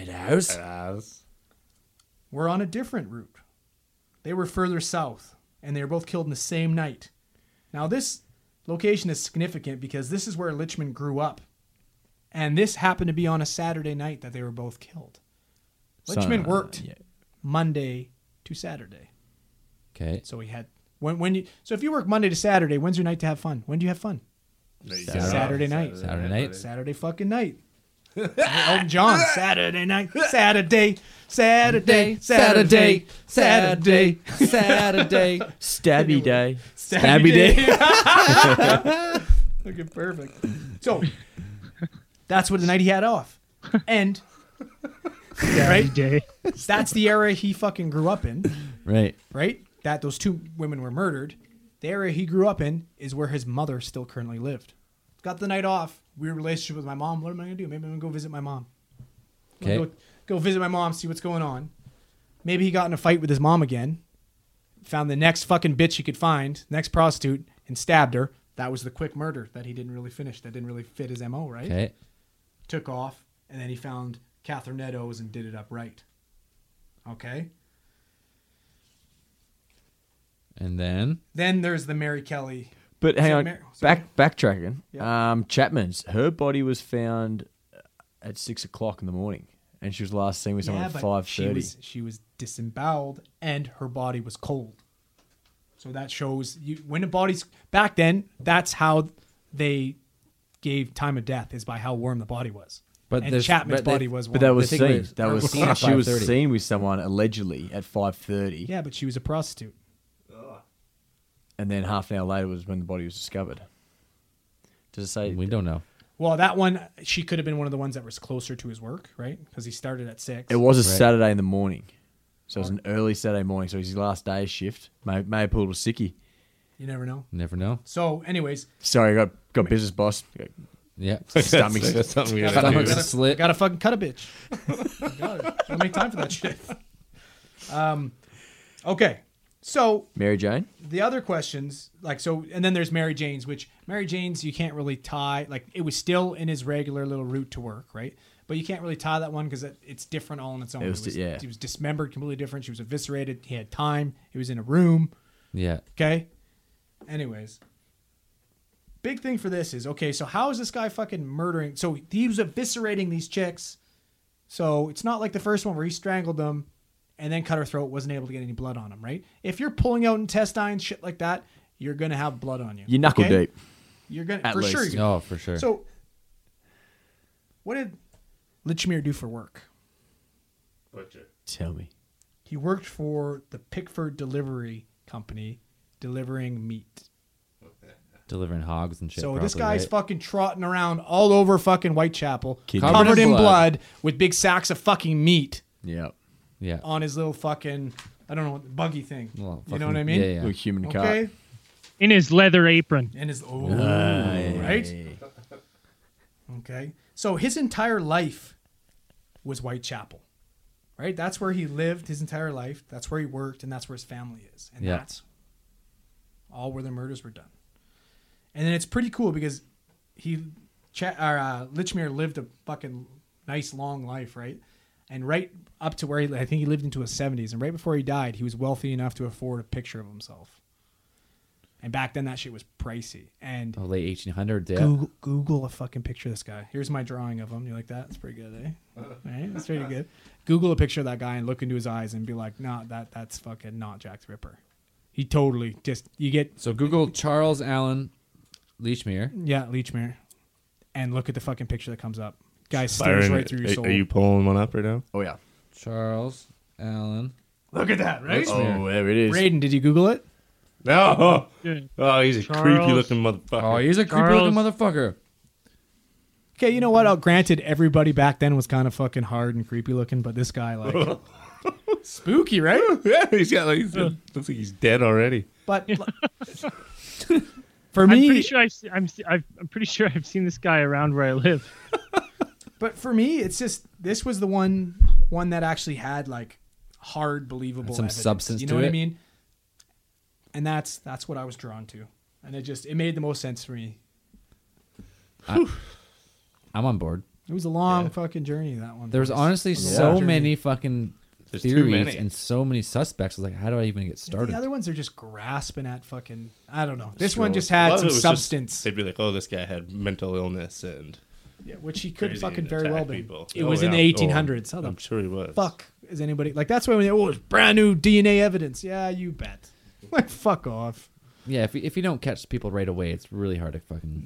Were on a different route. They were further south, and they were both killed in the same night. Now, this location is significant because this is where Litchman grew up. And this happened to be on a Saturday night that they were both killed. Litchman worked Monday to Saturday. Okay. So he had so if you work Monday to Saturday, when's your night to have fun? When do you have fun? Saturday night. Saturday night. Saturday fucking night. Elton John. Saturday night. Saturday. Saturday. Saturday. Saturday. Saturday. Stabby day. Stabby day. Looking perfect. So that's what the night he had off. And right? That's the era he fucking grew up in. Right. Right? That those two women were murdered. The area he grew up in is where his mother still currently lived. Got the night off. Weird relationship with my mom. What am I going to do? Maybe I'm going to go visit my mom. Okay. Go visit my mom, see what's going on. Maybe he got in a fight with his mom again. Found the next fucking bitch he could find, next prostitute, and stabbed her. That was the quick murder that he didn't really finish. That didn't really fit his MO, right? Okay. Took off, and then he found Catherine Eddowes and did it up right. Okay? And then there's the Mary Kelly. But hang on, backtracking. Yep. Chapman's, her body was found at 6 o'clock in the morning, and she was last seen with someone at 5:30. She was disemboweled, and her body was cold. So that shows you when the body's back then. That's how they gave time of death, is by how warm the body was. But Chapman's body was warm. But that was seen. She was 5:30. seen with someone allegedly at 5:30. Yeah, but she was a prostitute. And then half an hour later was when the body was discovered. Does it say? We don't know. Well, that one, she could have been one of the ones that was closer to his work, right? Because he started at 6. It was a Saturday in the morning. So it was an early Saturday morning. So it was his last day's shift. May have pulled a sickie. You never know. Never know. So, anyways. Sorry, got business, boss. Yeah. Stomach. That's something we Stomach gotta do. slit. Gotta fucking cut a bitch. Gotta make time for that shit. Okay. So Mary Jane? the other questions, and then there's Mary Jane's, which Mary Jane's you can't really tie, it was still in his regular little route to work, right? But you can't really tie that one because it's different all on its own. He was dismembered, completely different. She was eviscerated. He had time. He was in a room. Yeah. Okay? Anyways. Big thing for this is, okay, so how is this guy fucking murdering? So he was eviscerating these chicks. So it's not like the first one where he strangled them and then cut her throat, wasn't able to get any blood on him, right? If you're pulling out intestines, shit like that, you're going to have blood on you. You knuckle deep. You're going to, At for least. sure. Oh, for sure. So what did Litchmere do for work? Butcher. Tell me. He worked for the Pickford Delivery Company, delivering meat. Delivering hogs and shit. So probably, this guy's right? fucking trotting around all over fucking Whitechapel, Kidney. covered in blood with big sacks of fucking meat Yeah. Yeah. on his little fucking, I don't know, buggy thing. Well, You know fucking- what I mean? Yeah, yeah. Little human cart. Okay. In his leather apron. And his, right? Okay. So his entire life was Whitechapel, right? That's where he lived his entire life. That's where he worked, and that's where his family is. And Yeah. that's all where the murders were done. And then it's pretty cool because Litchmere lived a fucking nice long life, right? And right up to where I think he lived into his 70s. And right before he died, he was wealthy enough to afford a picture of himself. And back then, that shit was pricey. And Oh, late 1800s, yeah. Google a fucking picture of this guy. Here's my drawing of him. You like that? That's pretty good, eh? Right? That's pretty good. Google a picture of that guy and look into his eyes and be like, nah, that's fucking not Jack the Ripper. He totally just, you get, So Google Charles Allen Leachmere. yeah, Leachmere, and look at the fucking picture that comes up. Guy stares Byron, right through your soul. are you pulling one up right now? Oh, yeah. Charles Allen. Look at that, right? Oh, there it is. Braden, did you Google it? No. Yeah. Oh, he's a Charles. creepy looking motherfucker. Oh, he's a creepy looking motherfucker. Okay, you know what? Granted, everybody back then was kind of fucking hard and creepy looking, but this guy, like, spooky, right? Yeah, he's got like looks like he's dead already. But for me, I'm pretty sure I've seen this guy around where I live. but for me, it's just this was the one that actually had like hard, believable, Some evidence, substance You know to what it. I mean? And that's what I was drawn to, and it made the most sense for me. I'm on board. It was a long fucking journey, that one. There's boys. honestly It was a so long journey. many fucking There's too theories many. and so many suspects. It's like, how do I even get started? The other ones are just grasping at fucking. I don't know. This Scrolls. one just A had lot of some it was substance, Just, they'd be like, "Oh, this guy had mental illness and yeah, which he could crazy fucking and very well attack be. people." It Oh, was in yeah. the 1800s. How the I'm sure he was. fuck is anybody like? That's why when it's brand new DNA evidence. Yeah, you bet. Like fuck off. Yeah, if you don't catch people right away, it's really hard to fucking. No.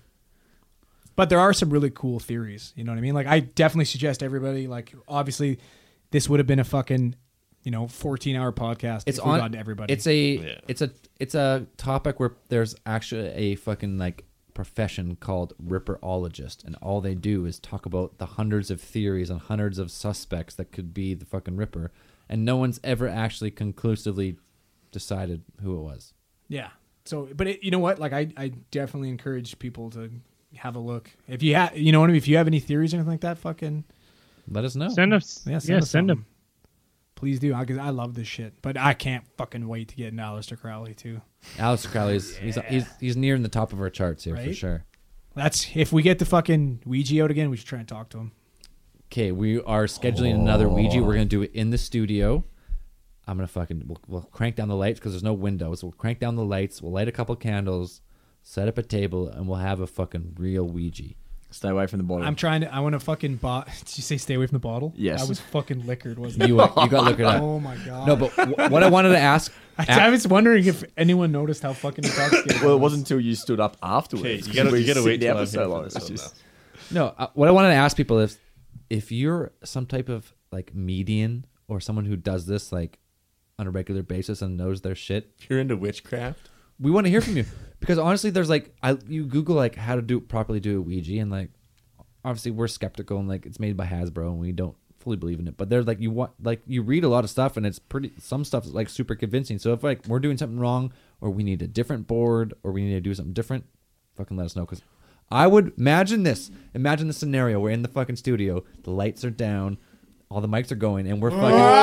But there are some really cool theories. You know what I mean? Like I definitely suggest everybody. Like obviously, this would have been a fucking 14-hour podcast. It's if we on got to everybody. It's a topic where there's actually a fucking like profession called ripperologist, and all they do is talk about the hundreds of theories and hundreds of suspects that could be the fucking Ripper, and no one's ever actually conclusively decided who it was. Yeah. So, but you know what? Like, I definitely encourage people to have a look. If you have, you know what I mean? If you have any theories or anything like that, fucking Let us know. Send us. yeah, Send us something. them. Please do, because I love this shit. But I can't fucking wait to get into Aleister Crowley too. Alistair Crowley's he's nearing the top of our charts here for Right? sure. That's if we get the fucking Ouija out again, we should try and talk to him. Okay, we are scheduling another Ouija. We're gonna do it in the studio. I'm gonna fucking we'll crank down the lights because there's no windows. We'll crank down the lights. We'll light a couple candles, set up a table, and we'll have a fucking real Ouija. Stay away from the bottle. I want to fucking Did you say stay away from the bottle? Yes. I was fucking liquored, wasn't it? You got liquored up. Oh my god. No, but what I wanted to ask. I was wondering if anyone noticed how fucking intoxicated. Well, I it was. wasn't until you stood up afterwards. Okay, you 'cause gotta we wait sit till there I'm for so here long. for It's this one just- No, what I wanted to ask people is, if you're some type of like median or someone who does this like on a regular basis and knows their shit, If you're into witchcraft, we want to hear from you because honestly, there's like you Google like how to properly do a Ouija, and like obviously we're skeptical and like it's made by Hasbro and we don't fully believe in it. But there's like you read a lot of stuff and it's some stuff is like super convincing. So if like we're doing something wrong or we need a different board or we need to do something different, fucking let us know because I would imagine the scenario. We're in the fucking studio, the lights are down, all the mics are going, and we're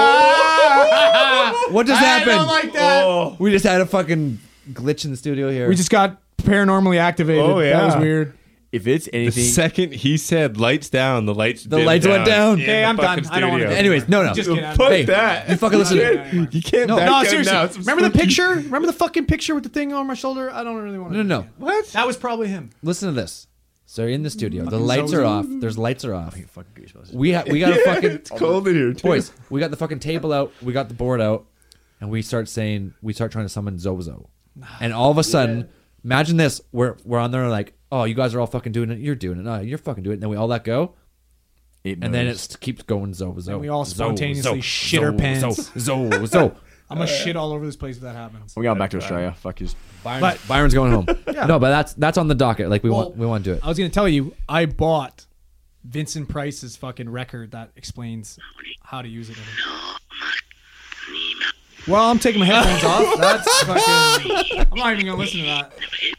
fucking. What just happened? I don't like that. We just had a fucking glitch in the studio here. We just got paranormally activated. Oh, yeah. That was weird. If it's the anything, second he said lights down, the lights went down. in Okay, the I'm done. fucking I don't wanna studio. do it. Anyways, no. Just kidding. Fuck Hey, that. you fucking listen. You can't No. back No, out seriously. now. It's Remember the spooky. picture? Remember the fucking picture with the thing on my shoulder? I don't really want to. No. What? That was probably him. Listen to this. So you're in the studio. The Fucking lights are Zozo. off. There's lights are off. fucking goosebumps. We got a fucking It's cold in here, too. boys. We got the fucking table out. We got the board out, and we start trying to summon Zozo, and all of a sudden, imagine this: we're on there like, oh, you guys are all fucking doing it. You're doing it. No, you're fucking doing it. And then we all let go, and then it keeps going Zozo. And we all Zo, spontaneously Zo, shit our Zo, pants. Zo. I'm gonna shit all over this place if that happens. We're going back to Australia. Fuck you. Byron's going home. Yeah. No, but that's on the docket. Like we Well, want to do it. I was gonna tell you, I bought Vincent Price's fucking record that explains how to use it. Well, I'm taking my headphones off. That's fucking. I'm not even gonna listen to that.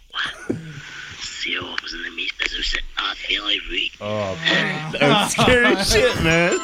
That's scary shit, man.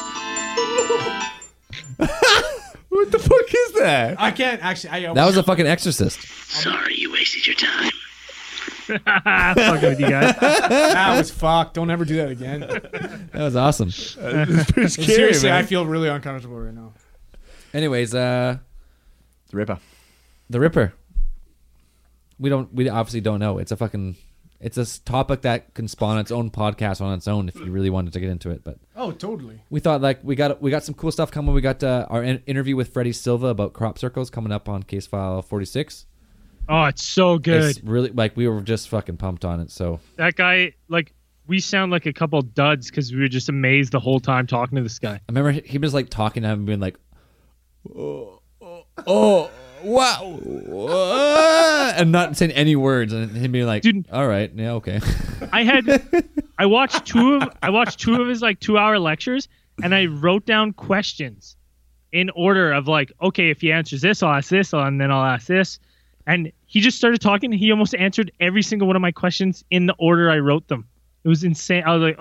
What the fuck is that? I can't actually. That was a fucking Exorcist. Sorry you wasted your time. Fucking with you guys. That was fucked. Don't ever do that again. That was awesome. It's pretty scary, Seriously, man. I feel really uncomfortable right now. Anyways, The Ripper. the Ripper. We obviously don't know. It's a topic that can spawn its own podcast on its own if you really wanted to get into it. But Oh, totally. we thought like we got some cool stuff coming. We got our interview with Freddie Silva about crop circles coming up on Case File 46. Oh, it's so good. It's really like we were just fucking pumped on it. So That guy, like, we sound like a couple duds because we were just amazed the whole time talking to this guy. I remember he was like talking to him and being like, oh, wow, and not saying any words, and him being like, Dude, all right, yeah, okay. I watched two of his like 2-hour lectures, and I wrote down questions in order of like, okay, if he answers this, I'll ask this, and then I'll ask this. And he just started talking. He almost answered every single one of my questions in the order I wrote them. It was insane. I was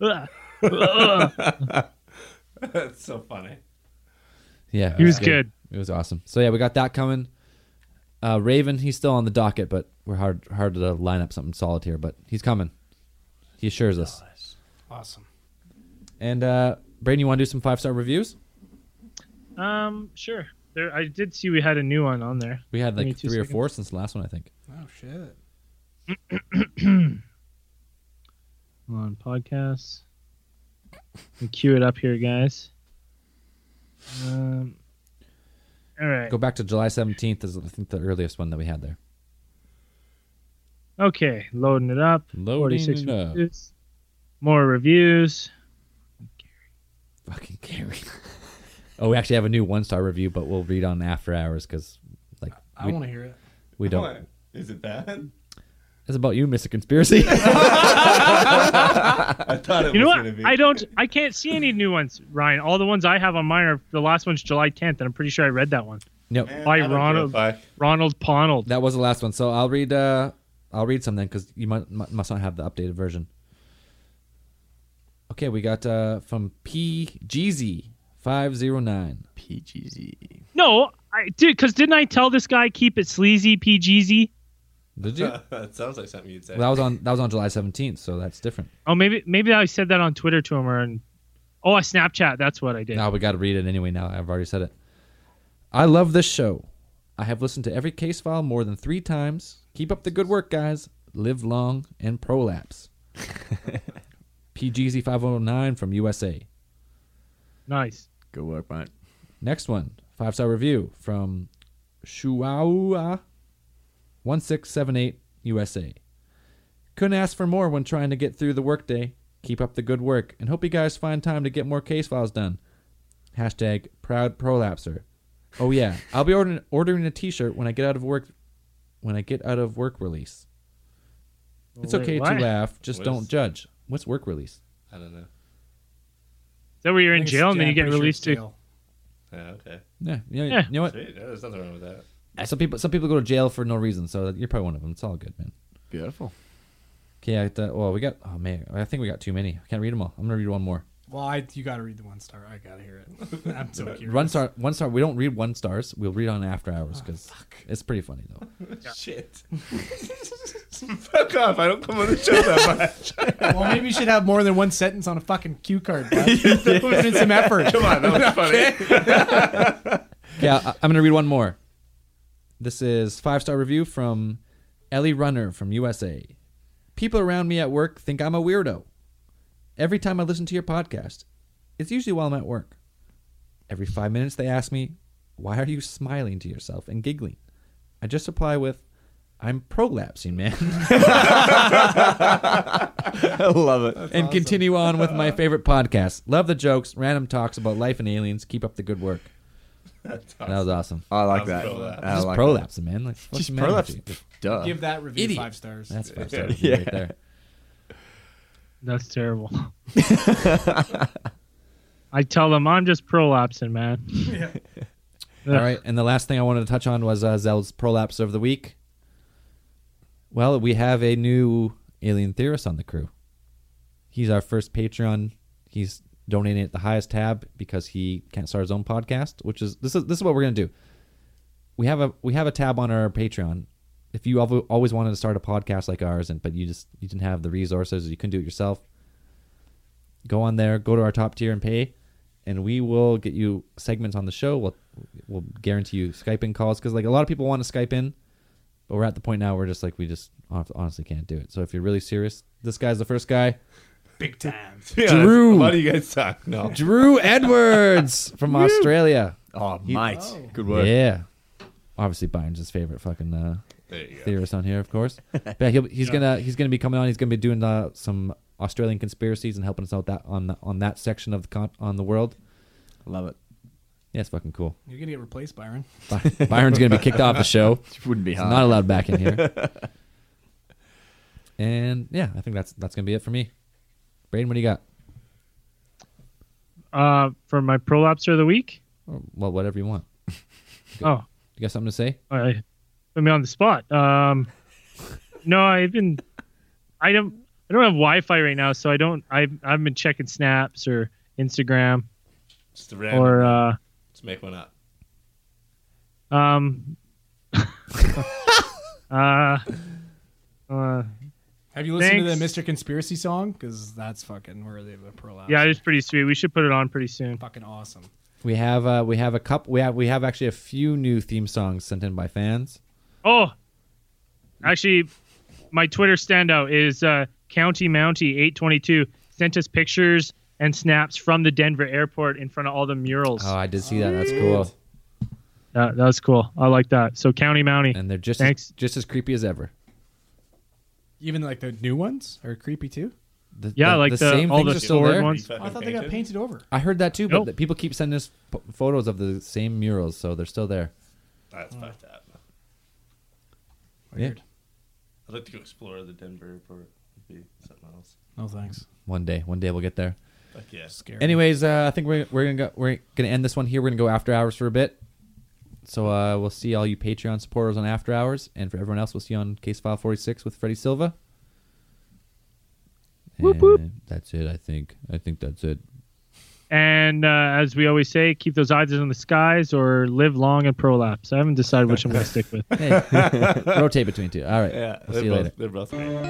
like, That's so funny. Yeah, he was good. It was awesome. So yeah, we got that coming. Raven, he's still on the docket, but we're hard to line up something solid here. But he's coming. He assures us. Awesome. And Braden, you want to do some 5-star reviews? Sure. I did see we had a new one on there. We had like 22 3 or seconds. 4 since the last one, I think. Oh shit. On podcasts. We cue it up here, guys. All right. Go back to July 17th is I think the earliest one that we had there. Okay, loading it up. Loading 46 it up. reviews. More reviews. Fucking Gary. Oh, we actually have a new 1-star review, but we'll read on after hours because, like, I want to hear it. we don't. What? Is it bad? It's about you, Mr. Conspiracy. I thought it You know was what? going to be. I can't see any new ones, Ryan. All the ones I have on mine are the last one's July 10th, and I'm pretty sure I read that one. No, Man, By I don't give a Ronald fuck. Ponnold. that was the last one. So I'll read some then because you must not have the updated version. Okay, we got from PGZ509. PGZ. No, I did because didn't I tell this guy keep it sleazy PGZ? Did you? That sounds like something you'd say. Well, that was on July 17th, so that's different. Oh, maybe I said that on Twitter to him or a Snapchat. That's what I did. Now we got to read it anyway. Now I've already said it. I love this show. I have listened to every case file more than 3 times. Keep up the good work, guys. Live long and prolapse. PGZ509 from USA. Nice. Good work, mate. Next one, 5-star review from Shuaua1678 USA. Couldn't ask for more when trying to get through the workday. Keep up the good work and hope you guys find time to get more case files done. Hashtag proud prolapser. Oh yeah, I'll be ordering a t-shirt when I get out of work release. It's Wait, okay what? to laugh, just What don't is- judge. What's work release? I don't know. Is that where you're I in think it's- jail and then yeah, you get I'm pretty sure released it's to? jail. Yeah, okay. Yeah, Yeah. you know what? Sweet. There's nothing wrong with that. Some people go to jail for no reason, so you're probably one of them. It's all good, man. Beautiful. Okay, we got. Oh man, I think we got too many. I can't read them all. I'm gonna read one more. Well, you got to read the 1-star. I got to hear it. I'm so curious. 1-star. We don't read 1-stars. We'll read on after hours because it's pretty funny though. Shit. Fuck off. I don't come on the show that much. Well, maybe you should have more than one sentence on a fucking cue card. Put in some effort. Come on, that was funny. Yeah, I'm gonna read one more. This is 5-star review from Ellie Runner from USA. People around me at work think I'm a weirdo. Every time I listen to your podcast, it's usually while I'm at work. Every 5 minutes they ask me, why are you smiling to yourself and giggling? I just reply with, I'm prolapsing, man. I love it. and continue on with my favorite podcast. Love the jokes, random talks about life and aliens. Keep up the good work. That's That was awesome. I like I'm that. prolapse. I Just like prolapsing, man. Like, what's Just the matter prolapse. with you? Duh. Give that review Idiot. 5 stars. That's 5-star review right there. That's terrible. I tell them I'm just prolapsing, man. All right, and the last thing I wanted to touch on was Zell's prolapse of the week. Well, we have a new alien theorist on the crew. He's our first Patreon. He's donating at the highest tab because he can't start his own podcast, which is this is what we're gonna do. We have a tab on our Patreon. If you always wanted to start a podcast like ours, but you didn't have the resources, or you couldn't do it yourself, go on there, go to our top tier and pay, and we will get you segments on the show. We'll guarantee you Skype-in calls because like a lot of people want to Skype in, but we're at the point now where we just honestly can't do it. So if you're really serious, this guy's the first guy. Big time. Yeah, Drew. a lot of you guys suck. No. Drew Edwards from Australia. Oh, mate. Good work. Yeah. Obviously Byron's his favorite fucking There you go. theorist on here, of course. But he's gonna be coming on. He's gonna be doing some Australian conspiracies and helping us out that on that section of on the world. Love it. Yeah, it's fucking cool. You're gonna get replaced, Byron. Byron's gonna be kicked off the show. Wouldn't be He's hard. not allowed back in here. And yeah, I think that's gonna be it for me. Braden, what do you got? For my prolapser of the week. Well, whatever you want. Oh, You got something to say? Put me on the spot. No, I don't have Wi-Fi right now, so I've been checking Snaps or Instagram Just a random. or Let's make one up. Have you listened to Thanks. the Mr. Conspiracy song? Because that's fucking worthy of a prolapse. yeah, it's pretty sweet. We should put it on pretty soon. fucking awesome. We have a couple. We have actually a few new theme songs sent in by fans. Oh, actually, my Twitter standout is County Mountie 822 sent us pictures and snaps from the Denver airport in front of all the murals. Oh, I did see that. That's cool. That was cool. I like that. So County Mountie. And they're just Thanks. as creepy as ever. Even like the new ones are creepy too. Yeah, like the same all things the are still stored there. ones. Oh, I thought they got painted over. I heard that too, but Nope. people keep sending us photos of the same murals, so they're still there. That's fucked up. Weird. I'd like to go explore the Denver airport. It'd be something else. No thanks. One day we'll get there. Fuck yeah. Scary. Anyways, I think we're gonna end this one here. We're gonna go after hours for a bit. So we'll see all you Patreon supporters on After Hours, and for everyone else, we'll see you on Case File 46 with Freddie Silva. Whoop, whoop. And that's it. I think that's it. And as we always say, keep those eyes in the skies or live long and prolapse. I haven't decided which I'm going to stick with. Hey, rotate between two. All right. Yeah, We'll see you later. They're both great.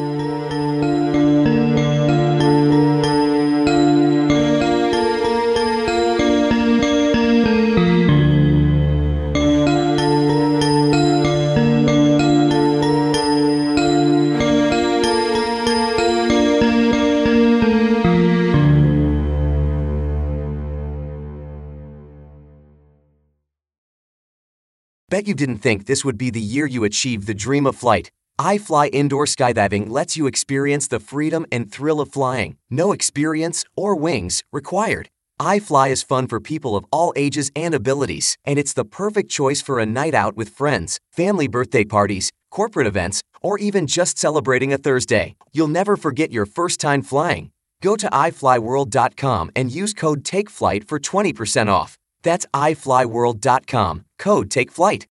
Bet you didn't think this would be the year you achieved the dream of flight. iFly Indoor Skydiving lets you experience the freedom and thrill of flying. No experience or wings required. iFly is fun for people of all ages and abilities, and it's the perfect choice for a night out with friends, family birthday parties, corporate events, or even just celebrating a Thursday. You'll never forget your first time flying. Go to iFlyWorld.com and use code TAKEFLIGHT for 20% off. That's iFlyWorld.com, code TAKEFLIGHT.